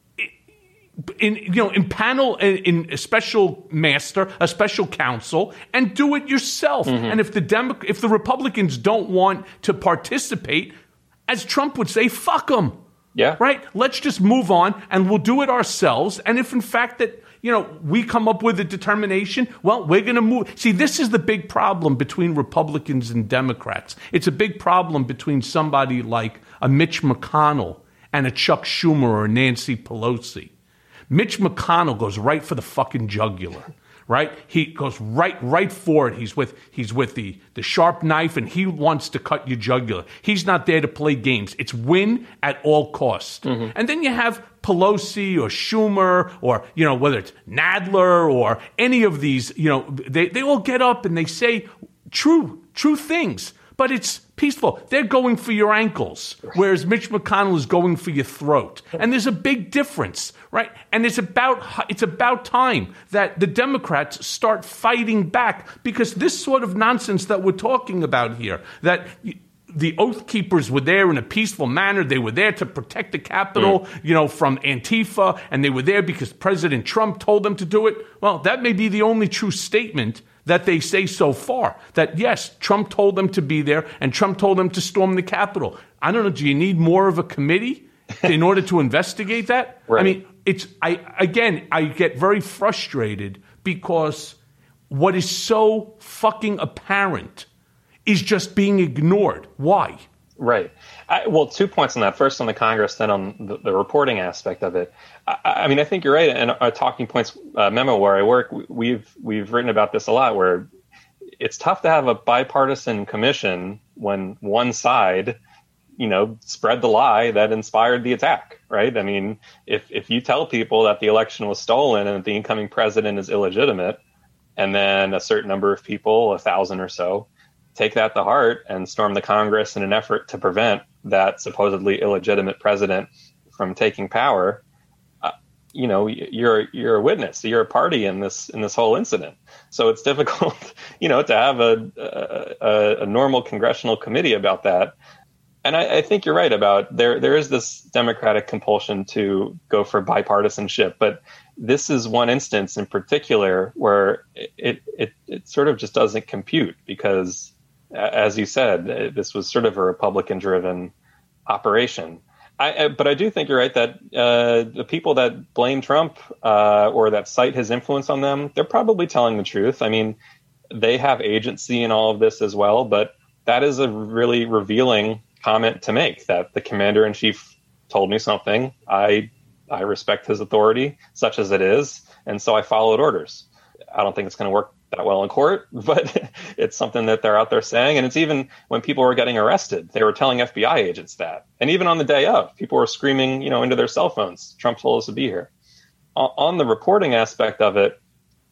In you know, impanel in a special master, a special counsel, and do it yourself. Mm-hmm. And if the Demo- if the Republicans don't want to participate, as Trump would say, fuck them. Yeah. Right? Let's just move on and we'll do it ourselves. And if in fact that, you know, we come up with a determination, well, we're going to move. See, this is the big problem between Republicans and Democrats. It's a big problem between somebody like a Mitch McConnell and a Chuck Schumer or a Nancy Pelosi. Mitch McConnell goes right for the fucking jugular. Right? He goes right right for it. He's with he's with the, the sharp knife, and he wants to cut your jugular. He's not there to play games. It's win at all costs. Mm-hmm. And then you have Pelosi or Schumer or, you know, whether it's Nadler or any of these, you know, they, they all get up and they say true, true things. But it's peaceful. They're going for your ankles, whereas Mitch McConnell is going for your throat. And there's a big difference, right? And it's about it's about time that the Democrats start fighting back, because this sort of nonsense that we're talking about here, that the Oath Keepers were there in a peaceful manner. They were there to protect the Capitol, mm. you know, from Antifa, and they were there because President Trump told them to do it. Well, that may be the only true statement that they say so far, that yes, Trump told them to be there and Trump told them to storm the Capitol. I don't know, do you need more of a committee in order to investigate that? Right. I mean, it's, I again, I get very frustrated because what is so fucking apparent is just being ignored. Why? Right. I, well, two points on that. First on the Congress, then on the, the reporting aspect of it. I, I mean, I think you're right. In our Talking Points uh, memo where I work, we've we've written about this a lot, where it's tough to have a bipartisan commission when one side, you know, spread the lie that inspired the attack, right? I mean, if if you tell people that the election was stolen and that the incoming president is illegitimate, and then a certain number of people, a thousand or so, take that to heart and storm the Congress in an effort to prevent that supposedly illegitimate president from taking power, uh, you know, you're you're a witness, you're a party in this in this whole incident. So it's difficult, you know, to have a a, a normal congressional committee about that. And I, I think you're right about there. There is this Democratic compulsion to go for bipartisanship, but this is one instance in particular where it it it sort of just doesn't compute, because, as you said, this was sort of a Republican-driven operation. I, but I do think you're right that uh, the people that blame Trump uh, or that cite his influence on them, they're probably telling the truth. I mean, they have agency in all of this as well, but that is a really revealing comment to make, that the commander-in-chief told me something. I I respect his authority, such as it is, and so I followed orders. I don't think it's going to work that well in court, but it's something that they're out there saying. And it's even when people were getting arrested, they were telling F B I agents that. And even on the day of, people were screaming, you know, into their cell phones, Trump told us to be here. On the reporting aspect of it,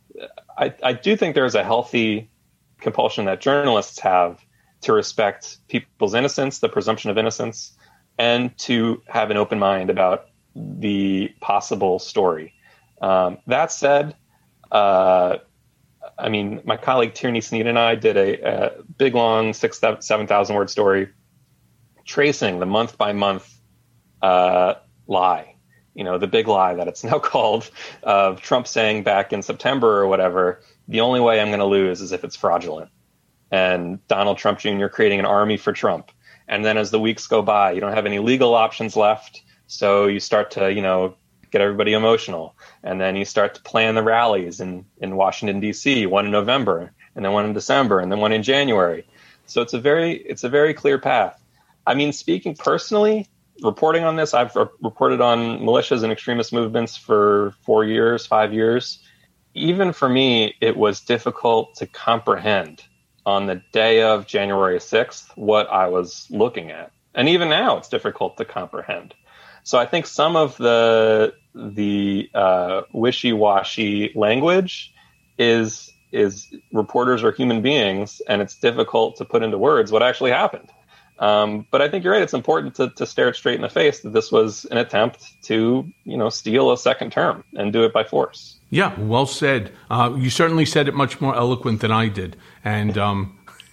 I, I do think there's a healthy compulsion that journalists have to respect people's innocence, the presumption of innocence, and to have an open mind about the possible story. Um, that said, uh, I mean, my colleague Tierney Sneed and I did a, a big, long six, seven thousand word story tracing the month by month uh, lie. You know, the big lie that it's now called, of Trump saying back in September or whatever, the only way I'm going to lose is if it's fraudulent. And Donald Trump Junior creating an army for Trump. And then as the weeks go by, you don't have any legal options left. So you start to, you know, get everybody emotional. And then you start to plan the rallies in, in Washington, D C, one in November, and then one in December, and then one in January. So it's a very, it's a very clear path. I mean, speaking personally, reporting on this, I've re- reported on militias and extremist movements for four years, five years. Even for me, it was difficult to comprehend on the day of January sixth what I was looking at. And even now, it's difficult to comprehend. So I think some of the the uh, wishy-washy language is is reporters are human beings, and it's difficult to put into words what actually happened. Um, but I think you're right. It's important to, to stare it straight in the face that this was an attempt to, you know, steal a second term and do it by force. Yeah, well said. Uh, you certainly said it much more eloquent than I did. And um,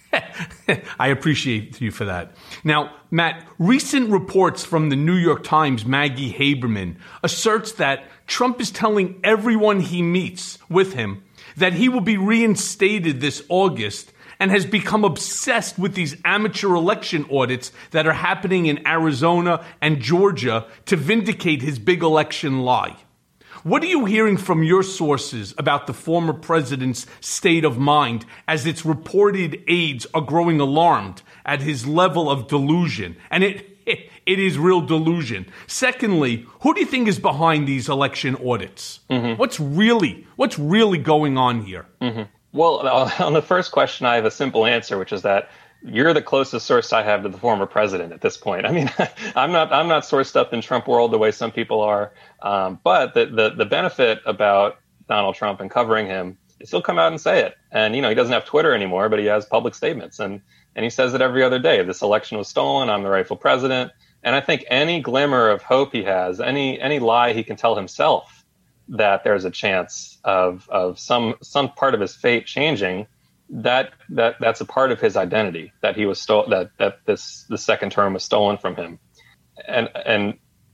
I appreciate you for that. Now, Matt, recent reports from the New York Times' Maggie Haberman asserts that Trump is telling everyone he meets with him that he will be reinstated this August and has become obsessed with these amateur election audits that are happening in Arizona and Georgia to vindicate his big election lie. What are you hearing from your sources about the former president's state of mind as its reported aides are growing alarmed at his level of delusion? And it it is real delusion. Secondly, who do you think is behind these election audits? Mm-hmm. What's really what's really going on here? Mm-hmm. Well, on the first question, I have a simple answer, which is that you're the closest source I have to the former president at this point. I mean, I'm not I'm not sourced up in Trump world the way some people are. Um, but the, the the benefit about Donald Trump and covering him is he'll come out and say it. And, you know, he doesn't have Twitter anymore, but he has public statements. And, and he says it every other day. This election was stolen. I'm the rightful president. And I think any glimmer of hope he has, any any lie he can tell himself that there's a chance of of some some part of his fate changing, that that that's a part of his identity, that he was stole that that this the second term was stolen from him. And and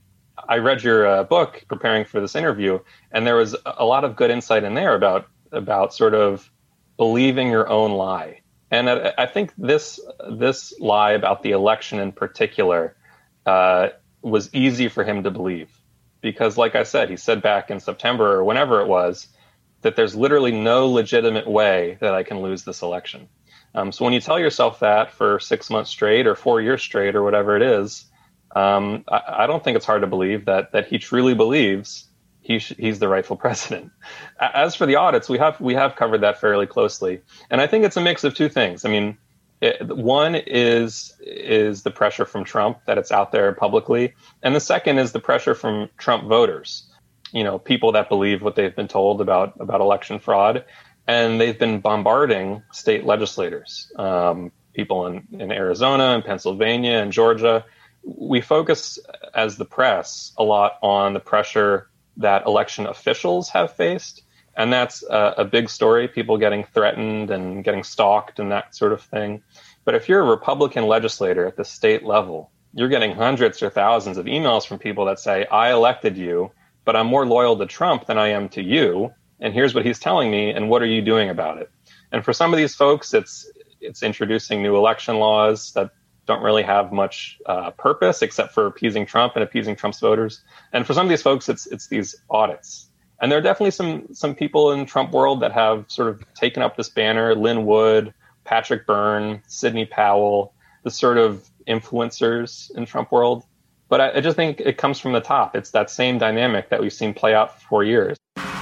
I read your uh, book preparing for this interview, and there was a lot of good insight in there about about sort of believing your own lie. And I, I think this this lie about the election in particular uh, was easy for him to believe. Because, like I said, he said back in September or whenever it was that there's literally no legitimate way that I can lose this election. Um, so when you tell yourself that for six months straight or four years straight or whatever it is, um, I, I don't think it's hard to believe that that he truly believes he sh- he's the rightful president. As for the audits, we have we have covered that fairly closely, and I think it's a mix of two things. I mean, It, one is is the pressure from Trump that it's out there publicly, and the second is the pressure from Trump voters. You know, people that believe what they've been told about about election fraud, and they've been bombarding state legislators, um, people in, in Arizona and Pennsylvania and Georgia. We focus as the press a lot on the pressure that election officials have faced. And that's a, a big story, people getting threatened and getting stalked and that sort of thing. But if you're a Republican legislator at the state level, you're getting hundreds or thousands of emails from people that say, I elected you, but I'm more loyal to Trump than I am to you. And here's what he's telling me. And what are you doing about it? And for some of these folks, it's it's introducing new election laws that don't really have much uh, purpose except for appeasing Trump and appeasing Trump's voters. And for some of these folks, it's it's these audits. And there are definitely some some people in Trump world that have sort of taken up this banner, Lynn Wood, Patrick Byrne, Sidney Powell, the sort of influencers in Trump world. But I, I just think it comes from the top. It's that same dynamic that we've seen play out for four years.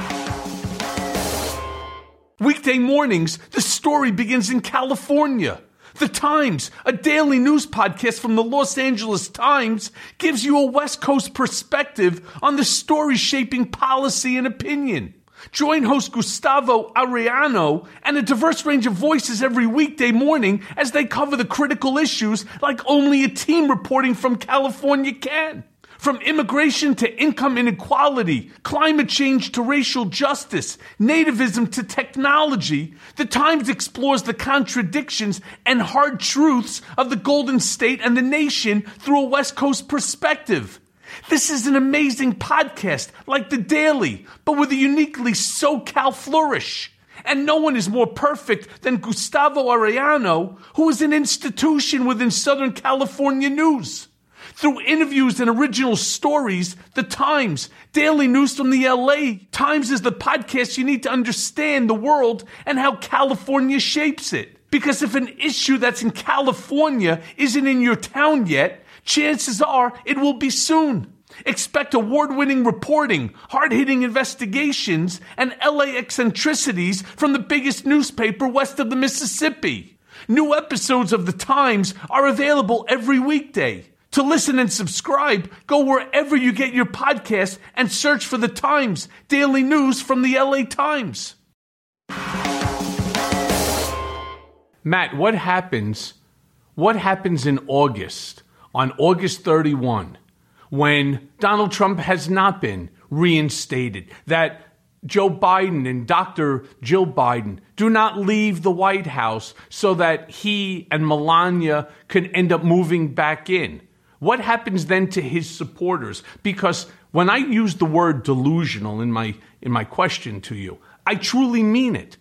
Weekday mornings, the story begins in California. The Times, a daily news podcast from the Los Angeles Times, gives you a West Coast perspective on the stories shaping policy and opinion. Join host Gustavo Arellano and a diverse range of voices every weekday morning as they cover the critical issues like only a team reporting from California can. From immigration to income inequality, climate change to racial justice, nativism to technology, The Times explores the contradictions and hard truths of the Golden State and the nation through a West Coast perspective. This is an amazing podcast like The Daily, but with a uniquely SoCal flourish. And no one is more perfect than Gustavo Arellano, who is an institution within Southern California news. Through interviews and original stories, The Times, daily news from the L A Times is the podcast you need to understand the world and how California shapes it. Because if an issue that's in California isn't in your town yet, chances are it will be soon. Expect award-winning reporting, hard-hitting investigations, and L A eccentricities from the biggest newspaper west of the Mississippi. New episodes of The Times are available every weekday. To listen and subscribe, go wherever you get your podcasts and search for The Times, daily news from the L A Times. Matt, what happens, what happens in August, on August thirty-first, when Donald Trump has not been reinstated, that Joe Biden and Doctor Jill Biden do not leave the White House so that he and Melania can end up moving back in? What happens then to his supporters? Because when I use the word delusional in my in my question to you, I truly mean it.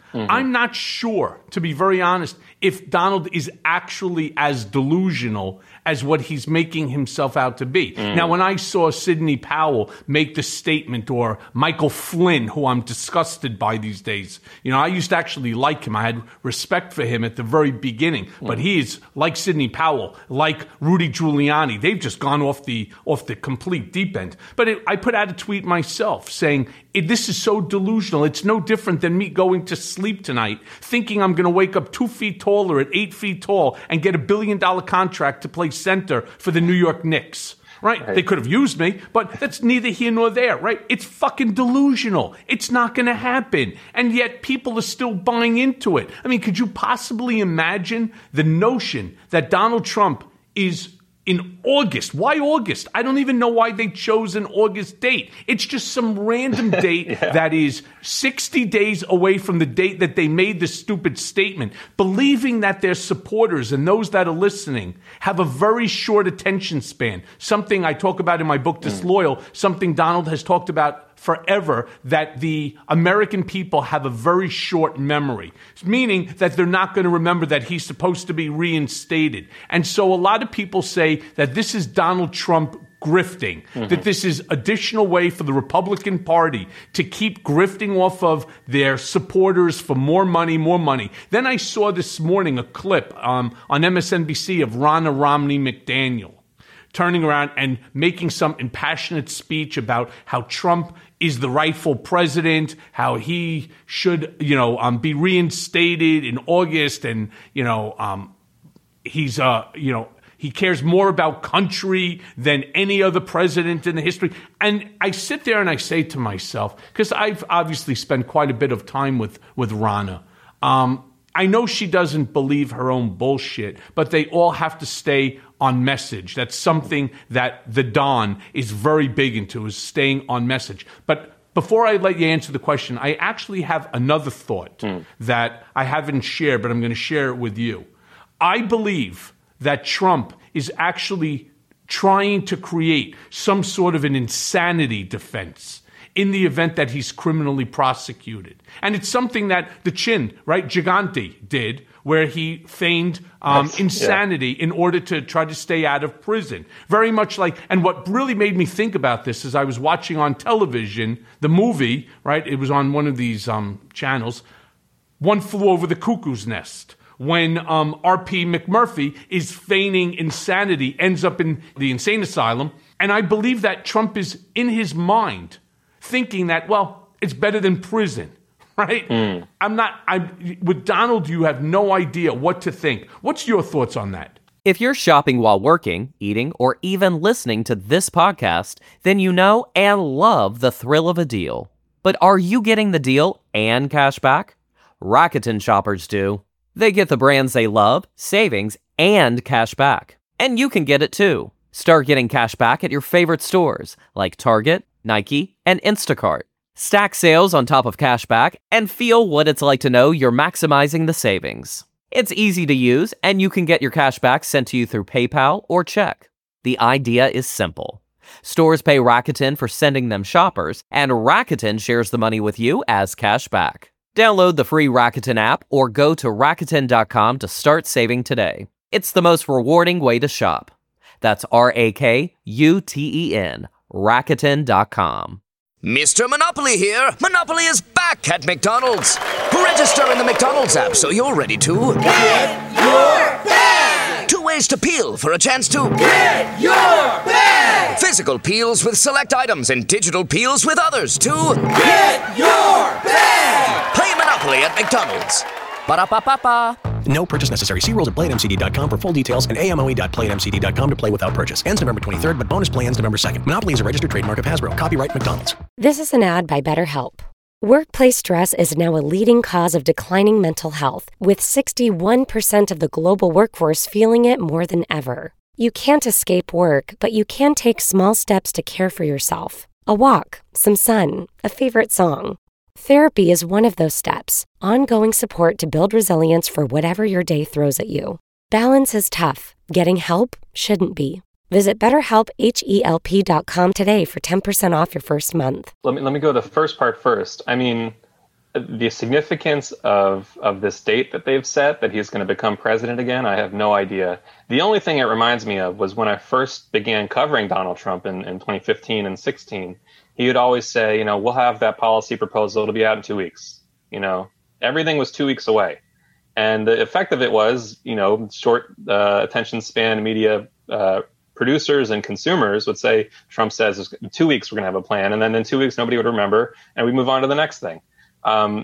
Mm-hmm. I'm not sure, to be very honest, if Donald is actually as delusional as what he's making himself out to be. Mm. Now, when I saw Sidney Powell make the statement, or Michael Flynn, who I'm disgusted by these days, you know, I used to actually like him. I had respect for him at the very beginning, mm. but he is like Sidney Powell, like Rudy Giuliani. They've just gone off the off the complete deep end. But it, I put out a tweet myself saying, this is so delusional. It's no different than me going to sleep tonight thinking I'm going to wake up two feet taller at eight feet tall and get a billion dollar contract to play center for the New York Knicks. Right? right? They could have used me, but that's neither here nor there, right? It's fucking delusional. It's not going to happen. And yet people are still buying into it. I mean, could you possibly imagine the notion that Donald Trump is in August? Why August? I don't even know why they chose an August date. It's just some random date yeah. that is sixty days away from the date that they made the stupid statement, believing that their supporters and those that are listening have a very short attention span. Something I talk about in my book, Disloyal, mm. something Donald has talked about forever, that the American people have a very short memory, meaning that they're not going to remember that he's supposed to be reinstated. And so a lot of people say that this is Donald Trump grifting, mm-hmm. that this is additional way for the Republican Party to keep grifting off of their supporters for more money, more money. Then I saw this morning a clip um, on M S N B C of Ronna Romney McDaniel turning around and making some impassionate speech about how Trump is the rightful president, how he should, you know, um, be reinstated in August, and, you know, um, he's, uh, you know, he cares more about country than any other president in the history. And I sit there and I say to myself, because I've obviously spent quite a bit of time with, with Ronna, um, I know she doesn't believe her own bullshit, but they all have to stay on message. That's something that the Don is very big into, is staying on message. But before I let you answer the question, I actually have another thought mm. that I haven't shared, but I'm going to share it with you. I believe that Trump is actually trying to create some sort of an insanity defense in the event that he's criminally prosecuted. And it's something that the Chin, right, Gigante did, where he feigned um, yes, insanity yeah. in order to try to stay out of prison. Very much like, and what really made me think about this is I was watching on television the movie, right, it was on one of these um, channels, One Flew Over the Cuckoo's Nest, when um, R P McMurphy is feigning insanity, ends up in the insane asylum. And I believe that Trump is in his mind thinking that, well, it's better than prison, right? Mm. I'm not, I'm, with Donald, you have no idea what to think. What's your thoughts on that? If you're shopping while working, eating, or even listening to this podcast, then you know and love the thrill of a deal. But are you getting the deal and cash back? Rakuten shoppers do. They get the brands they love, savings, and cash back. And you can get it too. Start getting cash back at your favorite stores like Target, Nike, and Instacart. Stack sales on top of cash back and feel what it's like to know you're maximizing the savings. It's easy to use, and you can get your cash back sent to you through PayPal or check. The idea is simple. Stores pay Rakuten for sending them shoppers, and Rakuten shares the money with you as cash back. Download the free Rakuten app or go to Rakuten dot com to start saving today. It's the most rewarding way to shop. That's R A K U T E N, Rakuten dot com. Mister Monopoly here. Monopoly is back at McDonald's. Register in the McDonald's app so you're ready to get your bag. Two ways to peel for a chance to get your bag. Physical peels with select items and digital peels with others to get your bag. Play Monopoly at McDonald's. Ba-da-ba-ba-ba. No purchase necessary. See rules at play at M C D dot com for full details and A M O E dot play at M C D dot com to play without purchase. Ends November twenty-third, but bonus play ends November second. Monopoly is a registered trademark of Hasbro. Copyright McDonald's. This is an ad by BetterHelp. Workplace stress is now a leading cause of declining mental health, with sixty-one percent of the global workforce feeling it more than ever. You can't escape work, but you can take small steps to care for yourself. A walk, some sun, a favorite song. Therapy is one of those steps. Ongoing support to build resilience for whatever your day throws at you. Balance is tough. Getting help shouldn't be. Visit BetterHelp, H E L P dot com today for ten percent off your first month. Let me let me go the first part first. I mean, the significance of of this date that they've set, that he's going to become president again, I have no idea. The only thing it reminds me of was when I first began covering Donald Trump in, in twenty fifteen and sixteen. He would always say, you know, we'll have that policy proposal. It'll be out in two weeks. You know, everything was two weeks away. And the effect of it was, you know, short uh, attention span media uh, producers and consumers would say, Trump says in two weeks we're going to have a plan. And then in two weeks, nobody would remember. And we move on to the next thing. Um,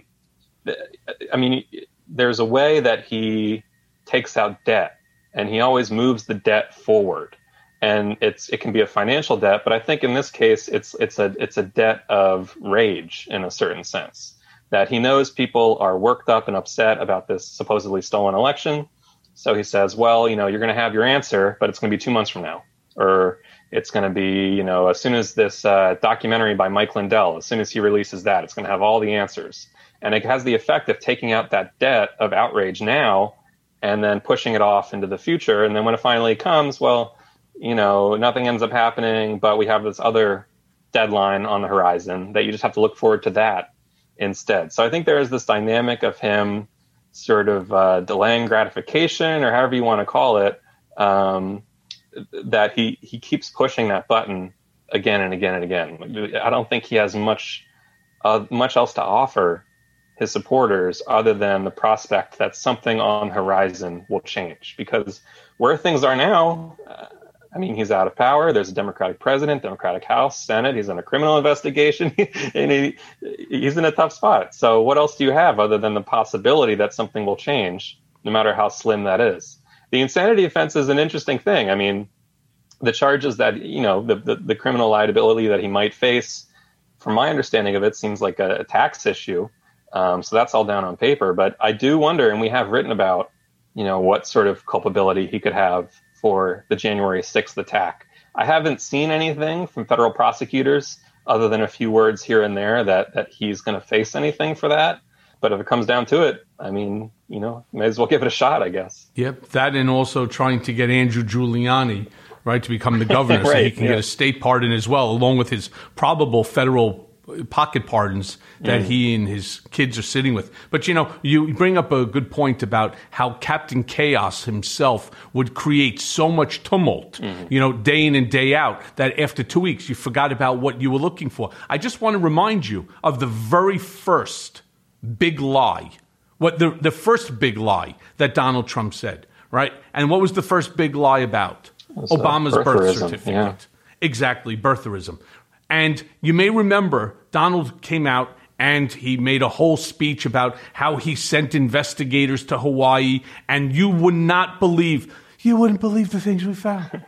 I mean, there's a way that he takes out debt, and he always moves the debt forward. And it's it can be a financial debt, but I think in this case, it's it's a it's a debt of rage in a certain sense, that he knows people are worked up and upset about this supposedly stolen election. So he says, well, you know, you're going to have your answer, but it's going to be two months from now, or it's going to be, you know, as soon as this uh, documentary by Mike Lindell, as soon as he releases that, it's going to have all the answers. And it has the effect of taking out that debt of outrage now and then pushing it off into the future. And then when it finally comes, well, you know, nothing ends up happening, but we have this other deadline on the horizon that you just have to look forward to that instead. So I think there is this dynamic of him sort of uh, delaying gratification, or however you want to call it, um, that he, he keeps pushing that button again and again and again. I don't think he has much uh, much else to offer his supporters other than the prospect that something on the horizon will change. Because where things are now, uh, I mean, he's out of power. There's a Democratic president, Democratic House, Senate. He's in a criminal investigation, and he, he's in a tough spot. So what else do you have other than the possibility that something will change, no matter how slim that is? The insanity offense is an interesting thing. I mean, the charges that, you know, the, the, the criminal liability that he might face, from my understanding of it, seems like a, a tax issue. Um, so that's all down on paper. But I do wonder, and we have written about, you know, what sort of culpability he could have for the January sixth attack. I haven't seen anything from federal prosecutors other than a few words here and there that, that he's going to face anything for that. But if it comes down to it, I mean, you know, may as well give it a shot, I guess. Yep, that and also trying to get Andrew Giuliani, right, to become the governor right, so he can yeah. get a state pardon as well, along with his probable federal pocket pardons that mm. he and his kids are sitting with. But, you know, you bring up a good point about how Captain Chaos himself would create so much tumult, mm. you know, day in and day out, that after two weeks you forgot about what you were looking for. I just want to remind you of the very first big lie, what the, the first big lie that Donald Trump said, right? And what was the first big lie about? Obama's birth certificate. Yeah. Exactly, birtherism. And you may remember Donald came out and he made a whole speech about how he sent investigators to Hawaii, and you would not believe, you wouldn't believe the things we found.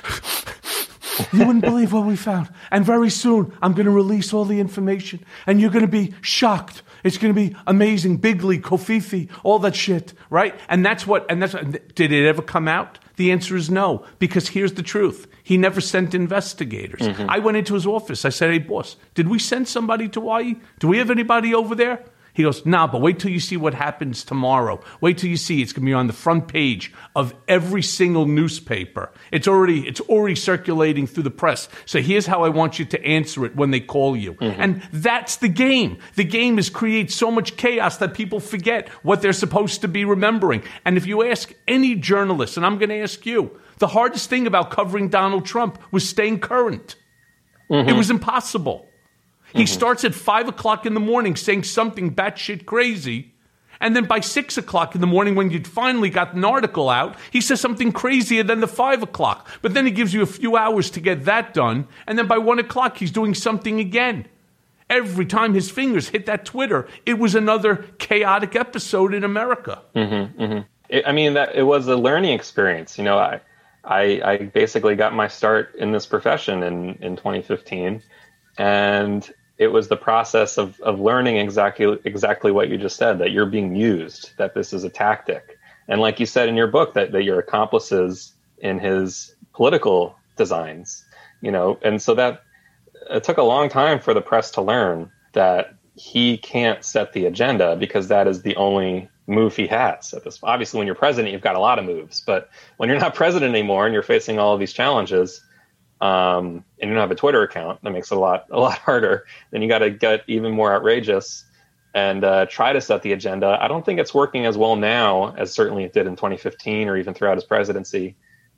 You wouldn't believe what we found. And very soon I'm going to release all the information and you're going to be shocked. It's going to be amazing. Bigley, Kofifi, all that shit, right? And that's what, and that's, did it ever come out? The answer is no, because here's the truth. He never sent investigators. Mm-hmm. I went into his office. I said, hey, boss, did we send somebody to Hawaii? Do we have anybody over there? He goes, nah, but wait till you see what happens tomorrow. Wait till you see. It's going to be on the front page of every single newspaper. It's already it's already circulating through the press. So here's how I want you to answer it when they call you. Mm-hmm. And that's the game. The game is create so much chaos that people forget what they're supposed to be remembering. And if you ask any journalist, and I'm going to ask you, the hardest thing about covering Donald Trump was staying current. Mm-hmm. It was impossible. He mm-hmm. starts at five o'clock in the morning saying something batshit crazy. And then by six o'clock in the morning, when you finally got an article out, he says something crazier than the five o'clock. But then he gives you a few hours to get that done. And then by one o'clock, he's doing something again. Every time his fingers hit that Twitter, it was another chaotic episode in America. Mm-hmm, mm-hmm. It, I mean, that it was a learning experience. You know, I, I, I basically got my start in this profession in, in twenty fifteen. And it was the process of, of learning exactly exactly what you just said, that you're being used, that this is a tactic. And like you said in your book, that, that you're accomplices in his political designs, you know, and so that it took a long time for the press to learn that he can't set the agenda, because that is the only move he has at this. Obviously, when you're president, you've got a lot of moves, but when you're not president anymore and you're facing all of these challenges, Um, and you don't have a Twitter account, that makes it a lot, a lot harder. Then you got to get even more outrageous. and uh, try to set the agenda. I don't think it's working as well now as certainly it did in twenty fifteen or even throughout his presidency.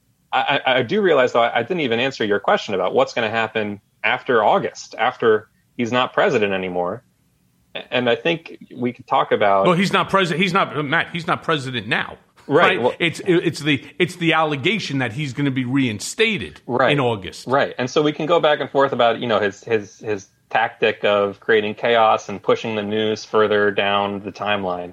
I, I, I do realize, though, I didn't even answer your question about what's going to happen after August, after he's not president anymore. And I think we could talk about. Well, he's not president. He's not Matt. He's not president now. Right. right? Well, it's it's the it's the allegation that he's going to be reinstated right. in August. Right. And so we can go back and forth about, you know, his his his tactic of creating chaos and pushing the news further down the timeline.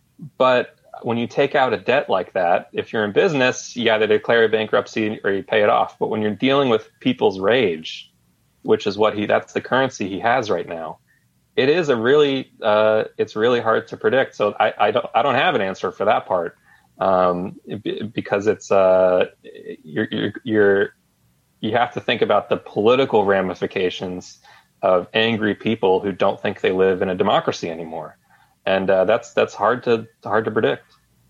But when you take out a debt like that, if you're in business, you either declare a bankruptcy or you pay it off. But when you're dealing with people's rage, which is what he that's the currency he has right now, it is a really uh, it's really hard to predict. So I, I don't I don't have an answer for that part. Um, because it's uh, you're, you're, you're you have to think about the political ramifications of angry people who don't think they live in a democracy anymore, and uh, that's that's hard to hard to predict.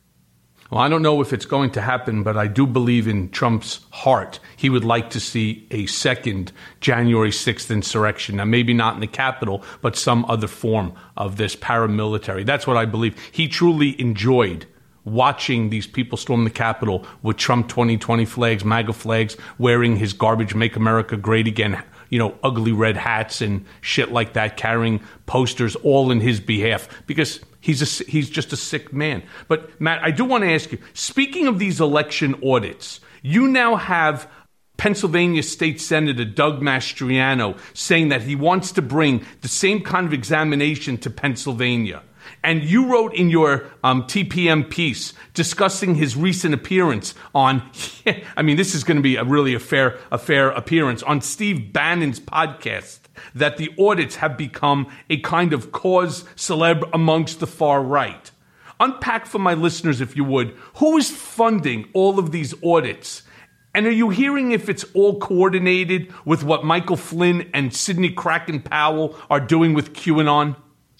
Well, I don't know if it's going to happen, but I do believe in Trump's heart. He would like to see a second January sixth insurrection. Now, maybe not in the Capitol, but some other form of this paramilitary. That's what I believe. He truly enjoyed watching these people storm the Capitol with Trump twenty twenty flags, MAGA flags, wearing his garbage Make America Great Again, you know, ugly red hats and shit like that, carrying posters all in his behalf, because he's a, he's just a sick man. But, Matt, I do want to ask you, speaking of these election audits, you now have Pennsylvania State Senator Doug Mastriano saying that he wants to bring the same kind of examination to Pennsylvania. And you wrote in your um, T P M piece discussing his recent appearance on, I mean, this is going to be a really a fair, a fair appearance on Steve Bannon's podcast, that the audits have become a kind of cause célèbre amongst the far right. Unpack for my listeners, if you would, who is funding all of these audits? And are you hearing if it's all coordinated with what Michael Flynn and Sidney Kraken Powell are doing with QAnon?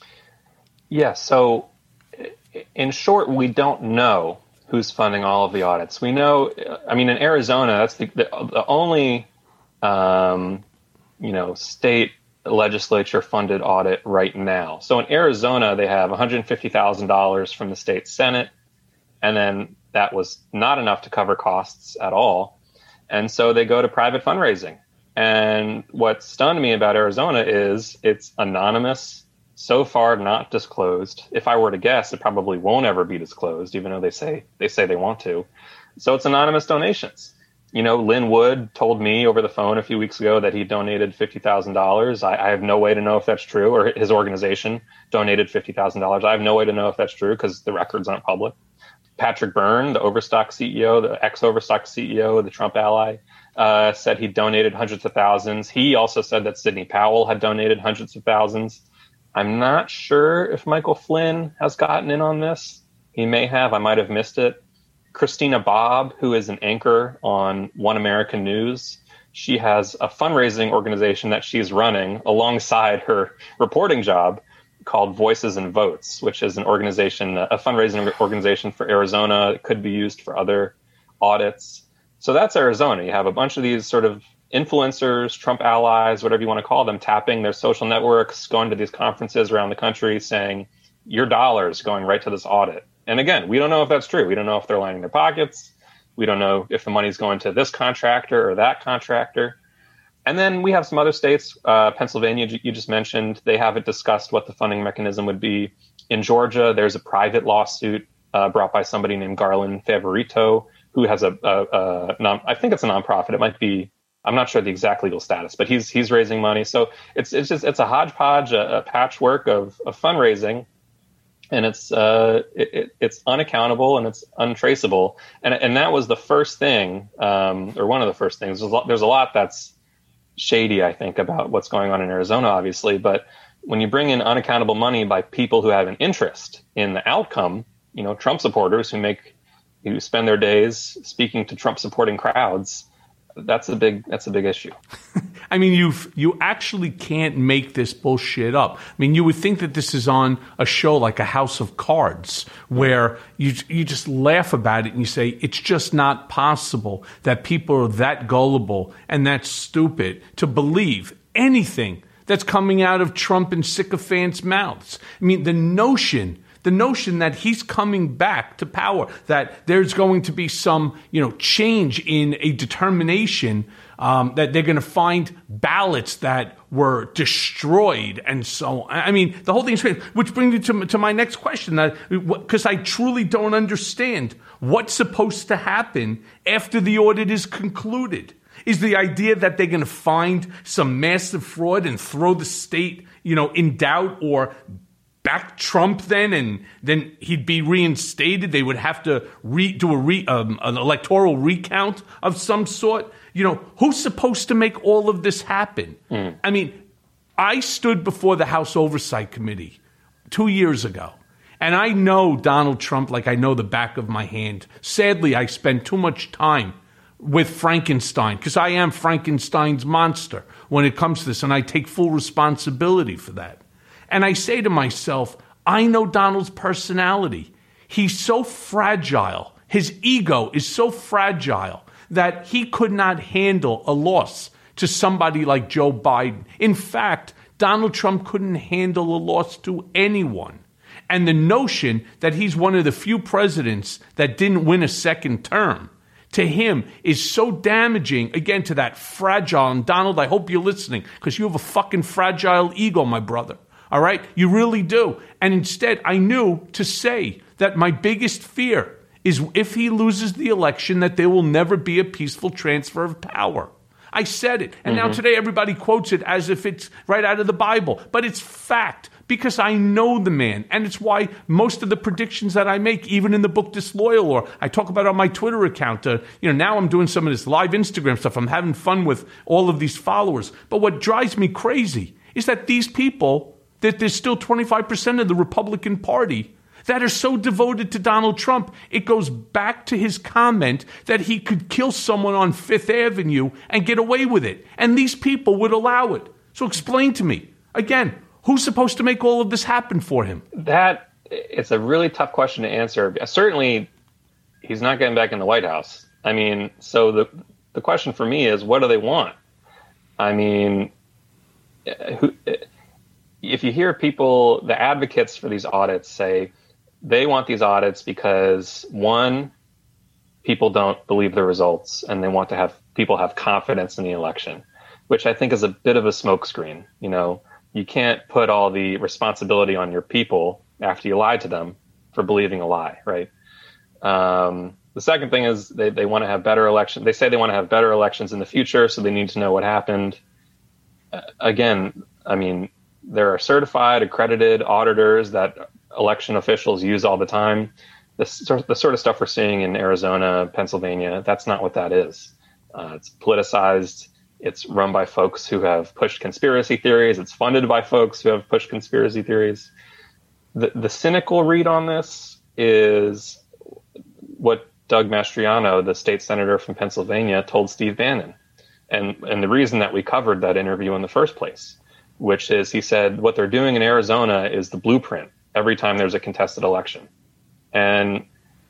Yeah, so in short, we don't know who's funding all of the audits. We know, I mean, in Arizona, that's the, the, the only, um, you know, state legislature funded audit right now. So in Arizona, they have one hundred fifty thousand dollars from the state Senate, and then that was not enough to cover costs at all. And so they go to private fundraising. And what stunned me about Arizona is it's anonymous. So far, not disclosed. If I were to guess, it probably won't ever be disclosed, even though they say they say they want to. So it's anonymous donations. You know, Lynn Wood told me over the phone a few weeks ago that he donated fifty thousand dollars. I, I have no way to know if that's true, or his organization donated fifty thousand dollars. I have no way to know if that's true because the records aren't public. Patrick Byrne, the Overstock C E O, the ex-Overstock C E O, the Trump ally, uh, said he donated hundreds of thousands. He also said that Sidney Powell had donated hundreds of thousands. I'm not sure if Michael Flynn has gotten in on this. He may have. I might have missed it. Christina Bobb, who is an anchor on One American News, she has a fundraising organization that she's running alongside her reporting job called Voices and Votes, which is an organization, a fundraising organization for Arizona. It could be used for other audits. So that's Arizona. You have a bunch of these sort of influencers, Trump allies, whatever you want to call them, tapping their social networks, going to these conferences around the country saying, your dollar's going right to this audit. And again, we don't know if that's true. We don't know if they're lining their pockets. We don't know if the money's going to this contractor or that contractor. And then we have some other states, uh, Pennsylvania, you just mentioned, they haven't discussed what the funding mechanism would be. In Georgia, there's a private lawsuit uh, brought by somebody named Garland Favorito, who has a, a, a non, I think it's a nonprofit. It might be, I'm not sure the exact legal status, but he's he's raising money. So it's it's just it's a hodgepodge, a, a patchwork of, of fundraising, and it's uh it, it, it's unaccountable and it's untraceable. And and that was the first thing, um, or one of the first things. There's a lot, there's a lot that's shady, I think, about what's going on in Arizona, obviously. But when you bring in unaccountable money by people who have an interest in the outcome, you know, Trump supporters who make who spend their days speaking to Trump supporting crowds. That's a big that's a big issue. I mean, you you actually can't make this bullshit up. I mean, you would think that this is on a show like a House of Cards, where you you just laugh about it and you say it's just not possible that people are that gullible and that stupid to believe anything that's coming out of Trump and sycophants' mouths. I mean, the notion, the notion that he's coming back to power, that there's going to be some, you know, change in a determination, um, that they're going to find ballots that were destroyed, and so I mean, the whole thing is, which brings me to, to my next question, that because I truly don't understand what's supposed to happen after the audit is concluded. Is the idea that they're going to find some massive fraud and throw the state, you know, in doubt, or back Trump then, and then he'd be reinstated? They would have to re- do a re- um, an electoral recount of some sort. You know, who's supposed to make all of this happen? Mm. I mean, I stood before the House Oversight Committee two years ago, and I know Donald Trump like I know the back of my hand. Sadly, I spent too much time with Frankenstein, because I am Frankenstein's monster when it comes to this, and I take full responsibility for that. And I say to myself, I know Donald's personality. He's so fragile. His ego is so fragile that he could not handle a loss to somebody like Joe Biden. In fact, Donald Trump couldn't handle a loss to anyone. And the notion that he's one of the few presidents that didn't win a second term, to him, is so damaging, again, to that fragile, and Donald, I hope you're listening, because you have a fucking fragile ego, my brother. All right? You really do. And instead, I knew to say that my biggest fear is if he loses the election, that there will never be a peaceful transfer of power. I said it. And mm-hmm. now today everybody quotes it as if it's right out of the Bible. But it's fact, because I know the man. And it's why most of the predictions that I make, even in the book Disloyal, or I talk about on my Twitter account, uh, you know, now I'm doing some of this live Instagram stuff. I'm having fun with all of these followers. But what drives me crazy is that these people, that there's still twenty-five percent of the Republican Party that are so devoted to Donald Trump. It goes back to his comment that he could kill someone on Fifth Avenue and get away with it. And these people would allow it. So explain to me, again, who's supposed to make all of this happen for him? That, it's a really tough question to answer. Certainly, he's not getting back in the White House. I mean, so the the question for me is, what do they want? I mean, who, if you hear people, the advocates for these audits say, they want these audits because, one, people don't believe the results, and they want to have people have confidence in the election, which I think is a bit of a smokescreen. You know, you can't put all the responsibility on your people after you lied to them for believing a lie, right? Um, the second thing is they, they want to have better elections. They say they want to have better elections in the future, so they need to know what happened. Uh, again, I mean, there are certified, accredited auditors that election officials use all the time. The sort, the sort of stuff we're seeing in Arizona, Pennsylvania, that's not what that is. Uh, it's politicized. It's run by folks who have pushed conspiracy theories. It's funded by folks who have pushed conspiracy theories. The, the cynical read on this is what Doug Mastriano, the state senator from Pennsylvania, told Steve Bannon. And, and the reason that we covered that interview in the first place, which is he said what they're doing in Arizona is the blueprint every time there's a contested election. And,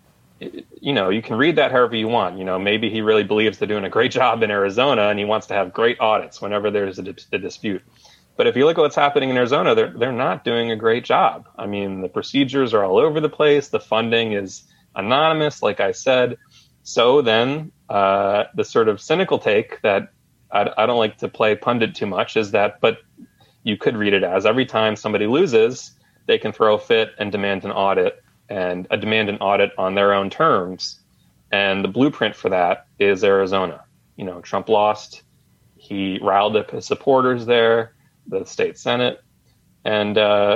you know, you can read that however you want. You know, maybe he really believes they're doing a great job in Arizona and he wants to have great audits whenever there's a, a dispute. But if you look at what's happening in Arizona, they're, they're not doing a great job. I mean, the procedures are all over the place. The funding is anonymous, like I said. So then uh, the sort of cynical take that I, I don't like to play pundit too much is that, but you could read it as every time somebody loses, they can throw a fit and demand an audit, and a demand an audit on their own terms. And the blueprint for that is Arizona. You know, Trump lost. He riled up his supporters there, the state Senate. And, uh,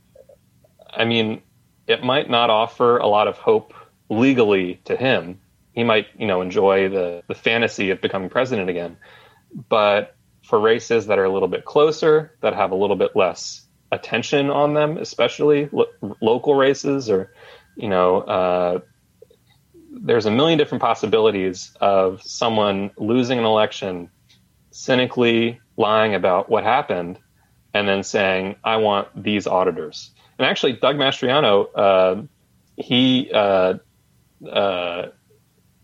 I mean, it might not offer a lot of hope legally to him. He might, you know, enjoy the, the fantasy of becoming president again. But for races that are a little bit closer, that have a little bit less attention on them, especially lo- local races, or, you know, uh, there's a million different possibilities of someone losing an election, cynically lying about what happened, and then saying, I want these auditors. And actually, Doug Mastriano, uh, he uh, uh,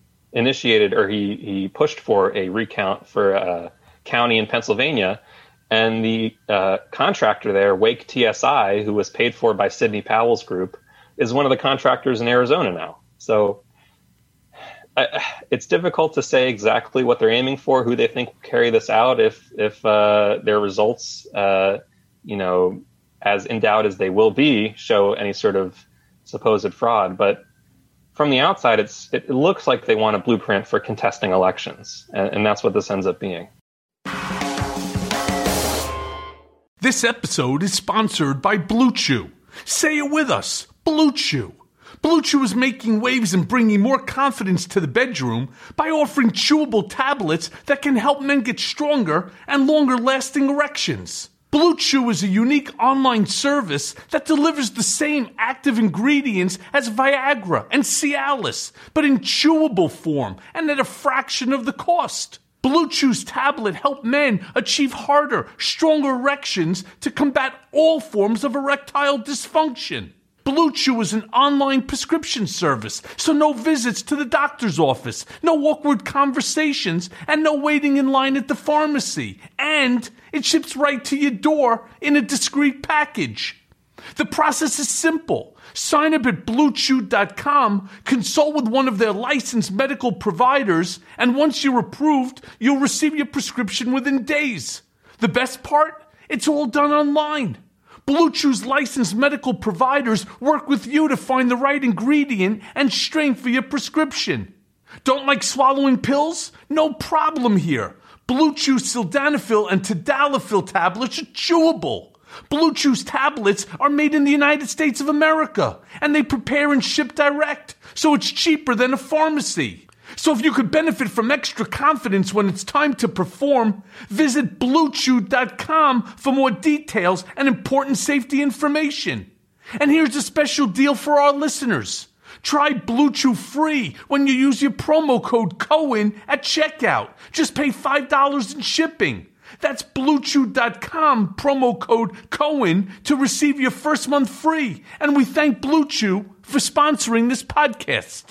initiated, or he, he pushed for a recount for a county in Pennsylvania. And the uh, contractor there, Wake T S I, who was paid for by Sidney Powell's group, is one of the contractors in Arizona now. So uh, it's difficult to say exactly what they're aiming for, who they think will carry this out if if uh, their results, uh, you know, as in doubt as they will be, show any sort of supposed fraud. But from the outside, it's it looks like they want a blueprint for contesting elections, and, and that's what this ends up being. This episode is sponsored by Blue Chew. Say it with us, Blue Chew. Blue Chew is making waves and bringing more confidence to the bedroom by offering chewable tablets that can help men get stronger and longer-lasting erections. Blue Chew is a unique online service that delivers the same active ingredients as Viagra and Cialis, but in chewable form and at a fraction of the cost. Blue Chew's tablet help men achieve harder, stronger erections to combat all forms of erectile dysfunction. Blue Chew is an online prescription service, so no visits to the doctor's office, no awkward conversations, and no waiting in line at the pharmacy. And it ships right to your door in a discreet package. The process is simple. Sign up at blue chew dot com, consult with one of their licensed medical providers, and once you're approved, you'll receive your prescription within days. The best part? It's all done online. Blue Chew's licensed medical providers work with you to find the right ingredient and strength for your prescription. Don't like swallowing pills? No problem here. Blue Chew sildenafil and tadalafil tablets are chewable. Blue Chew's tablets are made in the United States of America, and they prepare and ship direct, so it's cheaper than a pharmacy. So if you could benefit from extra confidence when it's time to perform, visit blue chew dot com for more details and important safety information. And here's a special deal for our listeners. Try Blue Chew free when you use your promo code Cohen at checkout. Just pay five dollars in shipping. That's blue chew dot com, promo code Cohen, to receive your first month free. And we thank Blue Chew for sponsoring this podcast.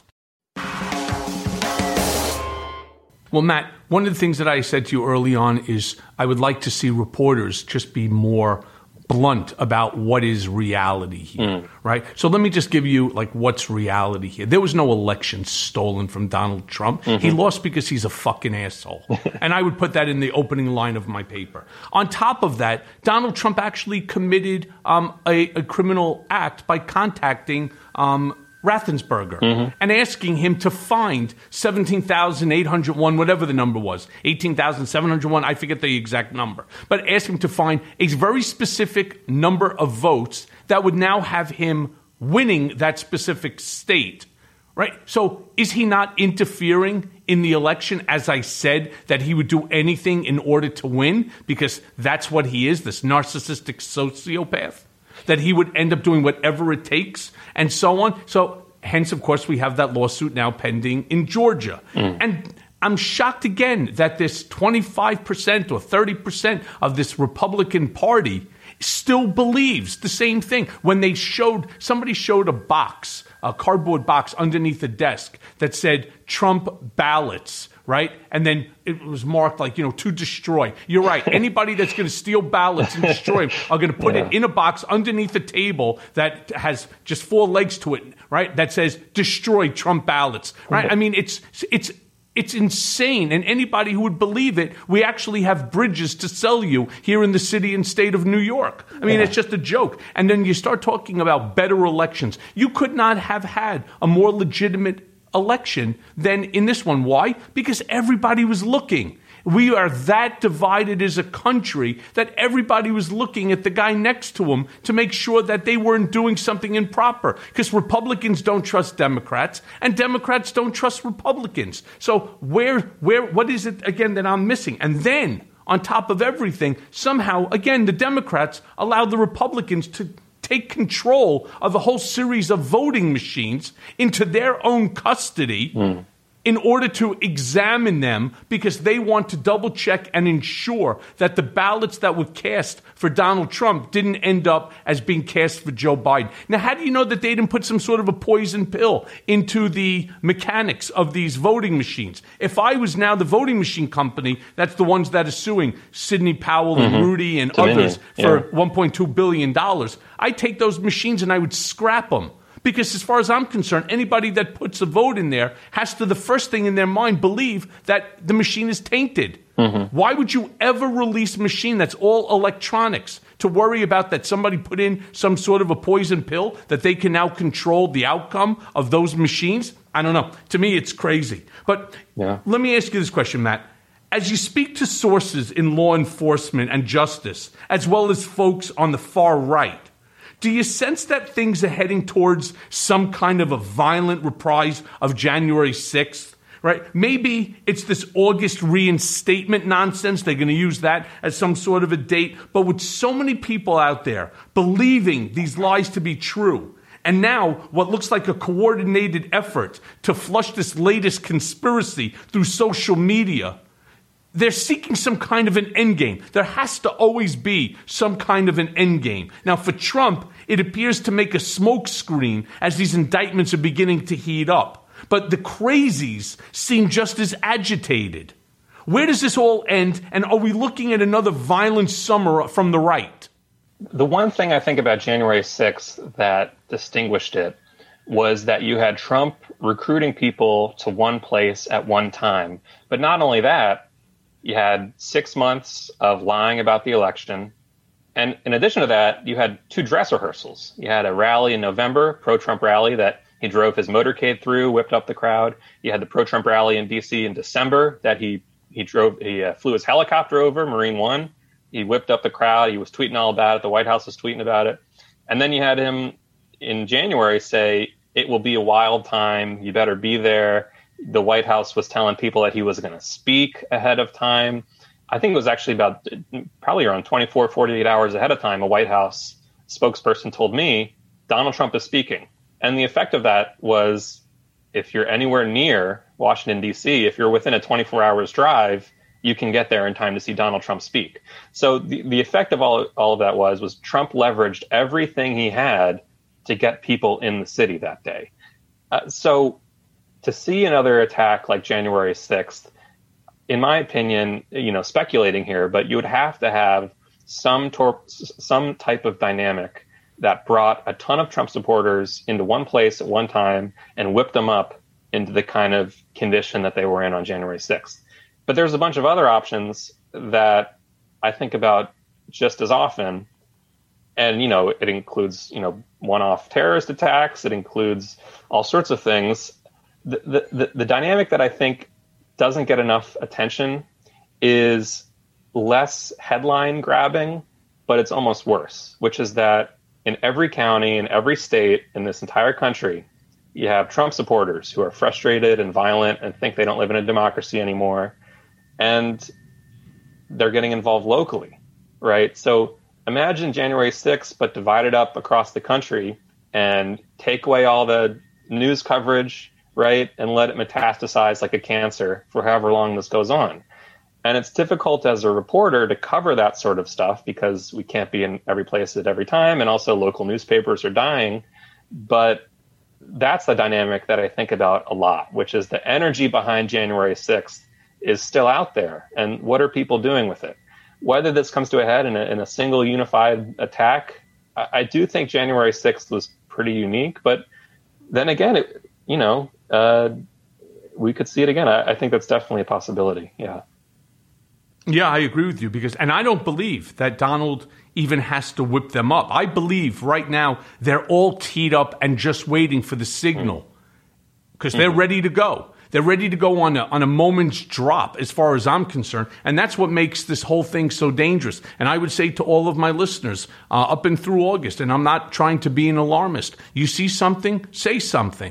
Well, Matt, one of the things that I said to you early on is I would like to see reporters just be more blunt about what is reality here, mm. right? So let me just give you, like, what's reality here. There was no election stolen from Donald Trump. Mm-hmm. He lost because he's a fucking asshole. And I would put that in the opening line of my paper. On top of that, Donald Trump actually committed um, a, a criminal act by contacting um, Raffensperger mm-hmm. and asking him to find seventeen thousand eight hundred one, whatever the number was, eighteen thousand seven hundred one, I forget the exact number, but ask him to find a very specific number of votes that would now have him winning that specific state, right? So is he not interfering in the election, as I said, that he would do anything in order to win? Because that's what he is, this narcissistic sociopath. That he would end up doing whatever it takes, and so on. So, hence, of course, we have that lawsuit now pending in Georgia. Mm. And I'm shocked again that this twenty-five percent or thirty percent of this Republican Party still believes the same thing. When they showed, somebody showed a box, a cardboard box underneath a desk that said Trump ballots, right? And then it was marked like, you know, to destroy. You're right. Anybody that's going to steal ballots and destroy them are going to put yeah. it in a box underneath a table that has just four legs to it, right? That says destroy Trump ballots, right? I mean, it's it's it's insane. And anybody who would believe it, we actually have bridges to sell you here in the city and state of New York. I mean, yeah. it's just a joke. And then you start talking about better elections. You could not have had a more legitimate election than in this one. Why? Because everybody was looking. We are that divided as a country that everybody was looking at the guy next to him to make sure that they weren't doing something improper. Because Republicans don't trust Democrats, and Democrats don't trust Republicans. So where, where, what is it again that I'm missing? And then, on top of everything, somehow, again, the Democrats allowed the Republicans to take control of a whole series of voting machines into their own custody. Mm. in order to examine them because they want to double check and ensure that the ballots that were cast for Donald Trump didn't end up as being cast for Joe Biden. Now, how do you know that they didn't put some sort of a poison pill into the mechanics of these voting machines? If I was now the voting machine company, that's the ones that are suing Sidney Powell mm-hmm. and Rudy and Dominion. others for yeah. one point two billion dollars, I'd take those machines and I would scrap them. Because as far as I'm concerned, anybody that puts a vote in there has to, the first thing in their mind, believe that the machine is tainted. Mm-hmm. Why would you ever release a machine that's all electronics to worry about that somebody put in some sort of a poison pill that they can now control the outcome of those machines? I don't know. To me, it's crazy. But yeah. let me ask you this question, Matt. As you speak to sources in law enforcement and justice, as well as folks on the far right, do you sense that things are heading towards some kind of a violent reprise of January sixth? Right? Maybe it's this August reinstatement nonsense. They're going to use that as some sort of a date. But with so many people out there believing these lies to be true, and now what looks like a coordinated effort to flush this latest conspiracy through social media, they're seeking some kind of an endgame. There has to always be some kind of an endgame. Now, for Trump, it appears to make a smokescreen as these indictments are beginning to heat up. But the crazies seem just as agitated. Where does this all end? And are we looking at another violent summer from the right? The one thing I think about January sixth that distinguished it was that you had Trump recruiting people to one place at one time. But not only that, you had six months of lying about the election. And in addition to that, you had two dress rehearsals. You had a rally in November, pro-Trump rally that he drove his motorcade through, whipped up the crowd. You had the pro-Trump rally in D C in December that he he drove, he uh, flew his helicopter over, Marine One. He whipped up the crowd. He was tweeting all about it. The White House was tweeting about it. And then you had him in January say, it will be a wild time. You better be there. The White House was telling people that he was going to speak ahead of time. I think it was actually about probably around twenty-four, forty-eight hours ahead of time. A White House spokesperson told me, Donald Trump is speaking. And the effect of that was, if you're anywhere near Washington, D C, if you're within a twenty-four hours drive, you can get there in time to see Donald Trump speak. So the, the effect of all, all of that was, was Trump leveraged everything he had to get people in the city that day. Uh, so to see another attack like January sixth, in my opinion, you know, speculating here, but you would have to have some tor- some type of dynamic that brought a ton of Trump supporters into one place at one time and whipped them up into the kind of condition that they were in on January sixth. But there's a bunch of other options that I think about just as often. And, you know, it includes, you know, one-off terrorist attacks. It includes all sorts of things. The, the, the dynamic that I think doesn't get enough attention is less headline grabbing, but it's almost worse, which is that in every county, in every state, in this entire country, you have Trump supporters who are frustrated and violent and think they don't live in a democracy anymore. And they're getting involved locally, right? So imagine January sixth, but divided up across the country and take away all the news coverage, right, and let it metastasize like a cancer for however long this goes on. And it's difficult as a reporter to cover that sort of stuff because we can't be in every place at every time, and also local newspapers are dying. But that's the dynamic that I think about a lot, which is the energy behind January sixth is still out there. And what are people doing with it? Whether this comes to a head in a, in a single unified attack, I, I do think January sixth was pretty unique. But then again, it, you know, uh, we could see it again. I, I think that's definitely a possibility. Yeah. Yeah, I agree with you because, and I don't believe that Donald even has to whip them up. I believe right now they're all teed up and just waiting for the signal because mm. they're ready to go. They're ready to go on a, on a moment's drop as far as I'm concerned. And that's what makes this whole thing so dangerous. And I would say to all of my listeners uh, up and through August, and I'm not trying to be an alarmist, you see something, say something.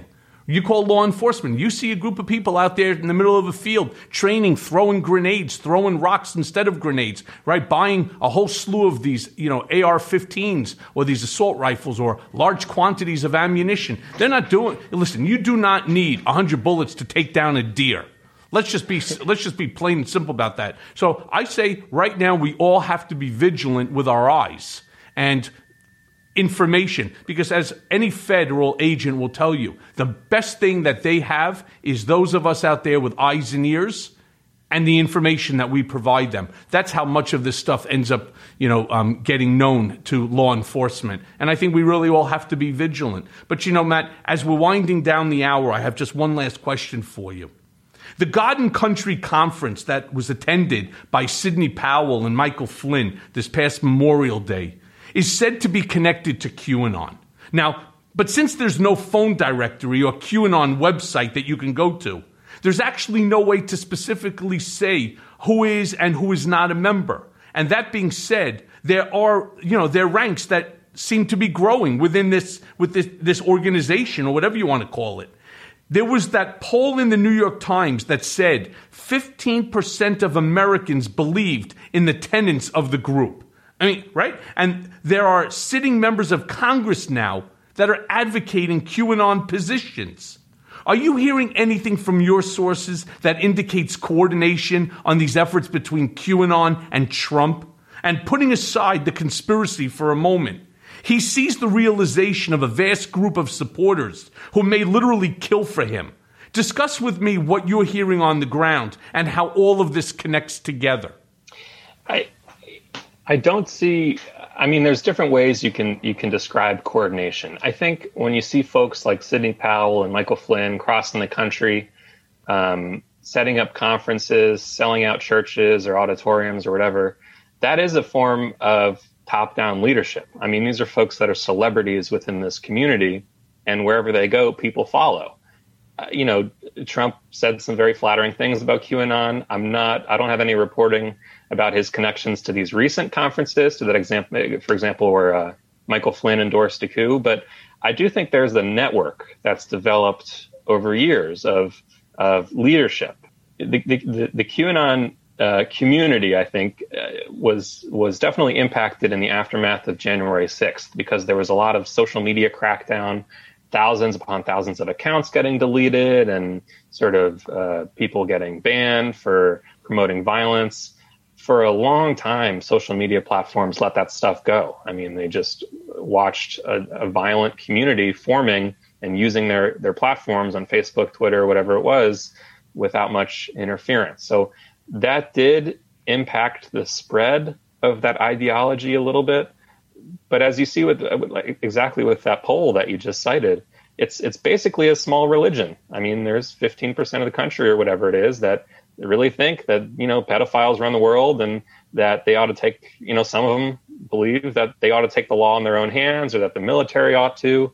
You call law enforcement. You see a group of people out there in the middle of a field training, throwing grenades, throwing rocks instead of grenades, right? Buying a whole slew of these, you know, A R fifteens or these assault rifles or large quantities of ammunition. They're not doing. Listen, you do not need one hundred bullets to take down a deer. Let's just be let's just be plain and simple about that. So I say right now we all have to be vigilant with our eyes and information, because as any federal agent will tell you, the best thing that they have is those of us out there with eyes and ears and the information that we provide them. That's how much of this stuff ends up, you know, um, getting known to law enforcement. And I think we really all have to be vigilant. But, you know, Matt, as we're winding down the hour, I have just one last question for you. The God and Country Conference that was attended by Sidney Powell and Michael Flynn this past Memorial Day is said to be connected to QAnon. Now, but since there's no phone directory or QAnon website that you can go to, there's actually no way to specifically say who is and who is not a member. And that being said, there are, you know, there are ranks that seem to be growing within this, with this, this organization or whatever you want to call it. There was that poll in the New York Times that said fifteen percent of Americans believed in the tenets of the group. I mean, right? And there are sitting members of Congress now that are advocating QAnon positions. Are you hearing anything from your sources that indicates coordination on these efforts between QAnon and Trump? And putting aside the conspiracy for a moment, he sees the realization of a vast group of supporters who may literally kill for him. Discuss with me what you're hearing on the ground and how all of this connects together. I I don't see, I mean, there's different ways you can you can describe coordination. I think when you see folks like Sidney Powell and Michael Flynn crossing the country, um, setting up conferences, selling out churches or auditoriums or whatever, that is a form of top-down leadership. I mean, these are folks that are celebrities within this community, and wherever they go, people follow. Uh, you know, Trump said some very flattering things about QAnon. I'm not, I don't have any reporting about his connections to these recent conferences, to that example, for example, where uh, Michael Flynn endorsed a coup. But I do think there's a network that's developed over years of of leadership. The, the, the, the QAnon uh, community, I think, uh, was was definitely impacted in the aftermath of January sixth, because there was a lot of social media crackdown, thousands upon thousands of accounts getting deleted, and sort of uh, people getting banned for promoting violence. For a long time, social media platforms let that stuff go. I mean, they just watched a, a violent community forming and using their, their platforms on Facebook, Twitter, whatever it was, without much interference. So that did impact the spread of that ideology a little bit. But as you see with like, exactly with that poll that you just cited, it's it's basically a small religion. I mean, there's fifteen percent of the country or whatever it is that really think that, you know, pedophiles run the world, and that they ought to take, you know, some of them believe that they ought to take the law in their own hands, or that the military ought to.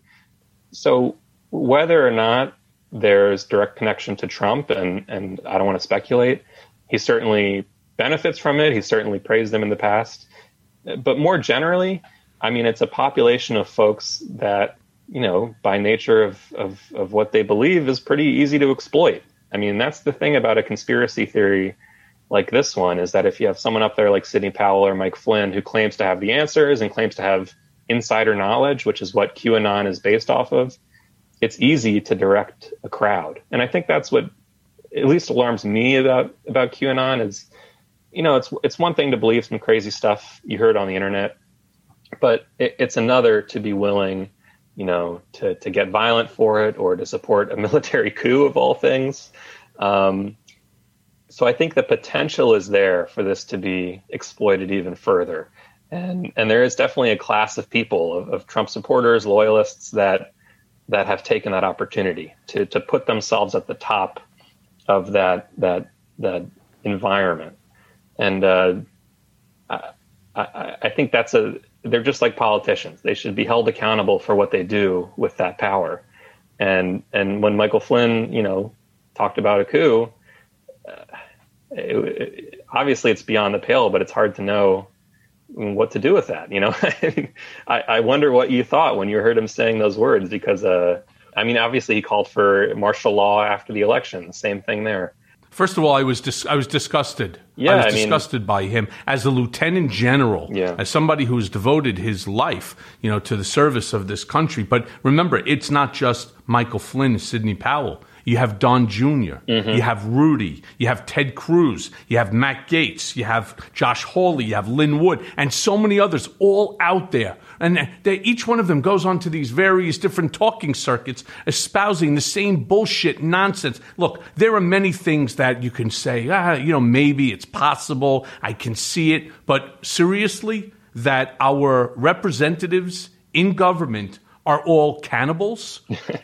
So whether or not there's direct connection to Trump, and, and I don't want to speculate, he certainly benefits from it. He's certainly praised them in the past. But more generally, I mean, it's a population of folks that, you know, by nature of, of, of what they believe is pretty easy to exploit. I mean, that's the thing about a conspiracy theory like this one, is that if you have someone up there like Sidney Powell or Mike Flynn who claims to have the answers and claims to have insider knowledge, which is what QAnon is based off of, it's easy to direct a crowd. And I think that's what at least alarms me about, about QAnon is, you know, it's it's one thing to believe some crazy stuff you heard on the internet, but it, it's another to be willing, you know, to, to get violent for it, or to support a military coup of all things. Um, so I think the potential is there for this to be exploited even further. And and there is definitely a class of people, of, of Trump supporters, loyalists, that that have taken that opportunity to to put themselves at the top of that that that environment. And uh, I, I, I think that's a, they're just like politicians. They should be held accountable for what they do with that power. And and when Michael Flynn, you know, talked about a coup, uh, it, it, obviously it's beyond the pale, but it's hard to know what to do with that. You know, I, I wonder what you thought when you heard him saying those words, because uh, I mean, obviously he called for martial law after the election. Same thing there. First of all, I was dis- I was disgusted. Yeah, I was I mean- disgusted by him as a lieutenant general, Yeah. as somebody who has devoted his life, you know, to the service of this country. But remember, it's not just Michael Flynn and Sidney Powell. You have Don Junior Mhm. You have Rudy. You have Ted Cruz. You have Matt Gaetz. You have Josh Hawley. You have Lynn Wood, and so many others all out there. And they, each one of them goes on to these various different talking circuits, espousing the same bullshit nonsense. Look, there are many things that you can say, ah, you know, maybe it's possible. I can see it. But seriously, that our representatives in government are all cannibals,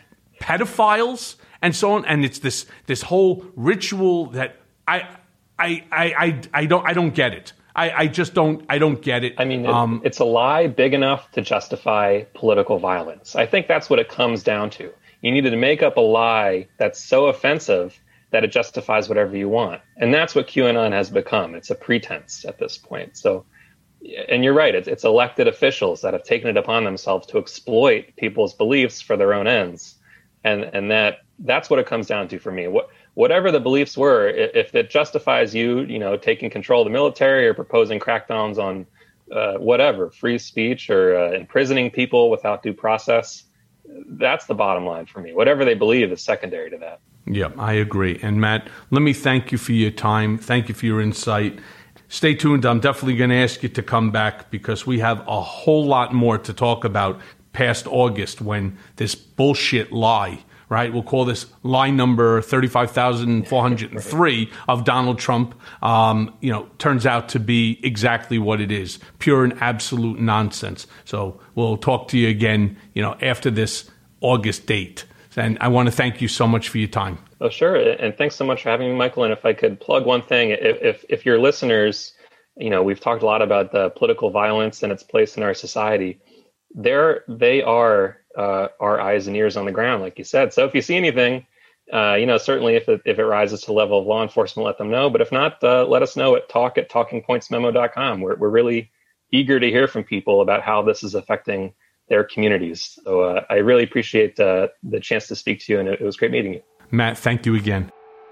pedophiles, and so on. And it's this this whole ritual that I I I I, I don't I don't get it. I, I just don't I don't get it. I mean, it, Um, it's a lie big enough to justify political violence. I think that's what it comes down to. You needed to make up a lie that's so offensive that it justifies whatever you want. And that's what QAnon has become. It's a pretense at this point. So, and you're right, it's, it's elected officials that have taken it upon themselves to exploit people's beliefs for their own ends. And and that that's what it comes down to for me. What whatever the beliefs were, i- if it justifies you, you know, taking control of the military or proposing crackdowns on uh, whatever, free speech or uh, imprisoning people without due process, that's the bottom line for me. Whatever they believe is secondary to that. Yeah, I agree. And Matt, let me thank you for your time. Thank you for your insight. Stay tuned. I'm definitely going to ask you to come back because we have a whole lot more to talk about past August when this bullshit lie, right? We'll call this lie number thirty-five thousand four hundred three of Donald Trump, um, you know, turns out to be exactly what it is, pure and absolute nonsense. So we'll talk to you again, you know, after this August date. And I want to thank you so much for your time. Oh, sure. And thanks so much for having me, Michael. And if I could plug one thing, if, if, if your listeners, you know, we've talked a lot about the political violence and its place in our society. They're, they are uh, our eyes and ears on the ground, like you said. So if you see anything, uh, you know, certainly if it, if it rises to the level of law enforcement, let them know. But if not, uh, let us know at talk at talking points memo dot com. We're, we're really eager to hear from people about how this is affecting their communities. So uh, I really appreciate uh, the chance to speak to you, and it, it was great meeting you. Matt, thank you again.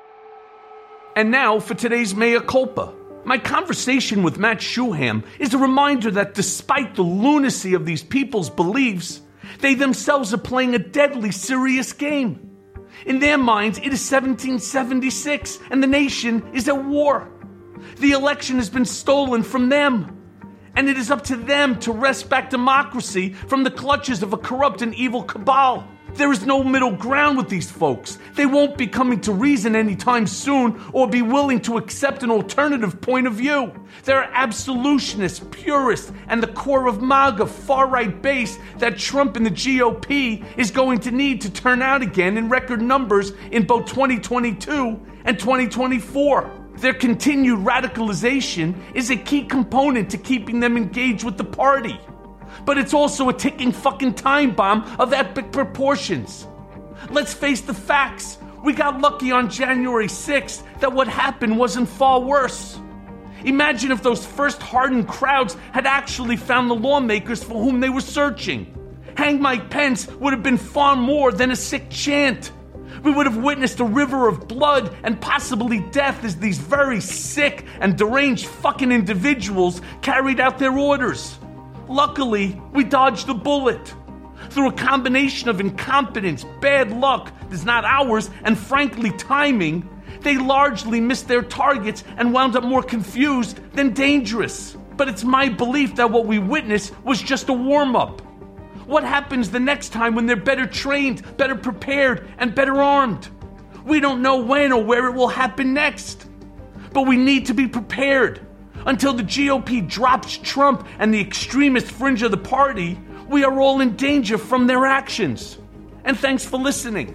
And now for today's Mea Culpa. My conversation with Matt Schuham is a reminder that despite the lunacy of these people's beliefs, they themselves are playing a deadly serious game. In their minds, it is seventeen seventy-six and the nation is at war. The election has been stolen from them. And it is up to them to wrest back democracy from the clutches of a corrupt and evil cabal. There is no middle ground with these folks. They won't be coming to reason anytime soon or be willing to accept an alternative point of view. They're absolutionists, purists, and the core of MAGA far-right base that Trump and the G O P is going to need to turn out again in record numbers in both twenty twenty-two and twenty twenty-four. Their continued radicalization is a key component to keeping them engaged with the party. But it's also a ticking fucking time bomb of epic proportions. Let's face the facts. We got lucky on January sixth that what happened wasn't far worse. Imagine if those first hardened crowds had actually found the lawmakers for whom they were searching. Hang Mike Pence would have been far more than a sick chant. We would have witnessed a river of blood and possibly death as these very sick and deranged fucking individuals carried out their orders. Luckily, we dodged the bullet. Through a combination of incompetence, bad luck, that's not ours, and frankly timing, they largely missed their targets and wound up more confused than dangerous. But it's my belief that what we witnessed was just a warm-up. What happens the next time when they're better trained, better prepared, and better armed? We don't know when or where it will happen next. But we need to be prepared. Until the G O P drops Trump and the extremist fringe of the party, we are all in danger from their actions. And thanks for listening.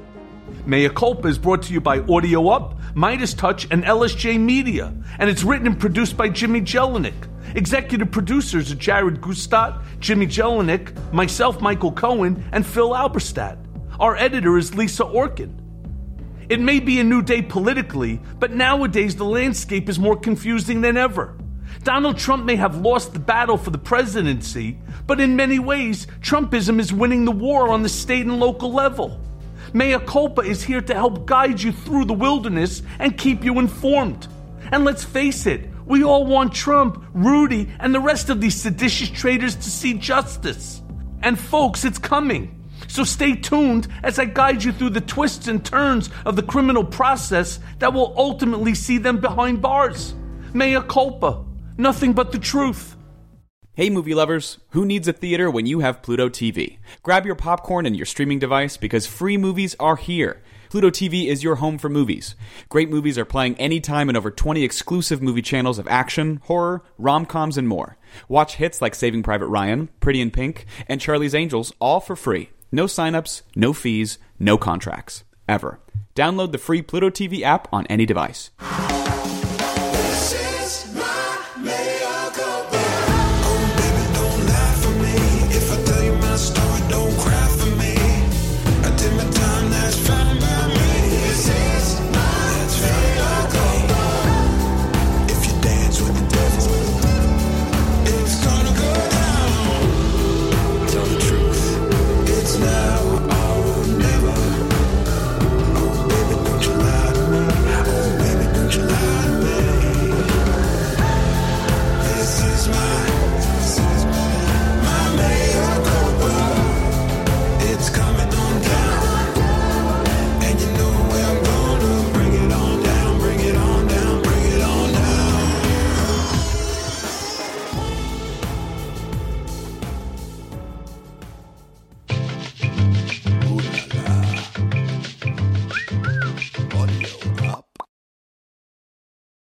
Mea Culpa is brought to you by Audio Up, Midas Touch, and L S J Media, and it's written and produced by Jimmy Jelinek. Executive producers are Jared Gustat, Jimmy Jelinek, myself, Michael Cohen, and Phil Alberstadt. Our editor is Lisa Orkin. It may be a new day politically, but nowadays the landscape is more confusing than ever. Donald Trump may have lost the battle for the presidency, but in many ways, Trumpism is winning the war on the state and local level. Mea Culpa is here to help guide you through the wilderness and keep you informed. And let's face it, we all want Trump, Rudy, and the rest of these seditious traitors to see justice. And folks, it's coming. So stay tuned as I guide you through the twists and turns of the criminal process that will ultimately see them behind bars. Mea Culpa. Nothing but the truth. Hey movie lovers, who needs a theater when you have Pluto T V? Grab your popcorn and your streaming device because free movies are here. Pluto T V is your home for movies. Great movies are playing anytime in over twenty exclusive movie channels of action, horror, rom-coms, and more. Watch hits like Saving Private Ryan, Pretty in Pink, and Charlie's Angels all for free. No signups, no fees, no contracts. Ever. Download the free Pluto T V app on any device.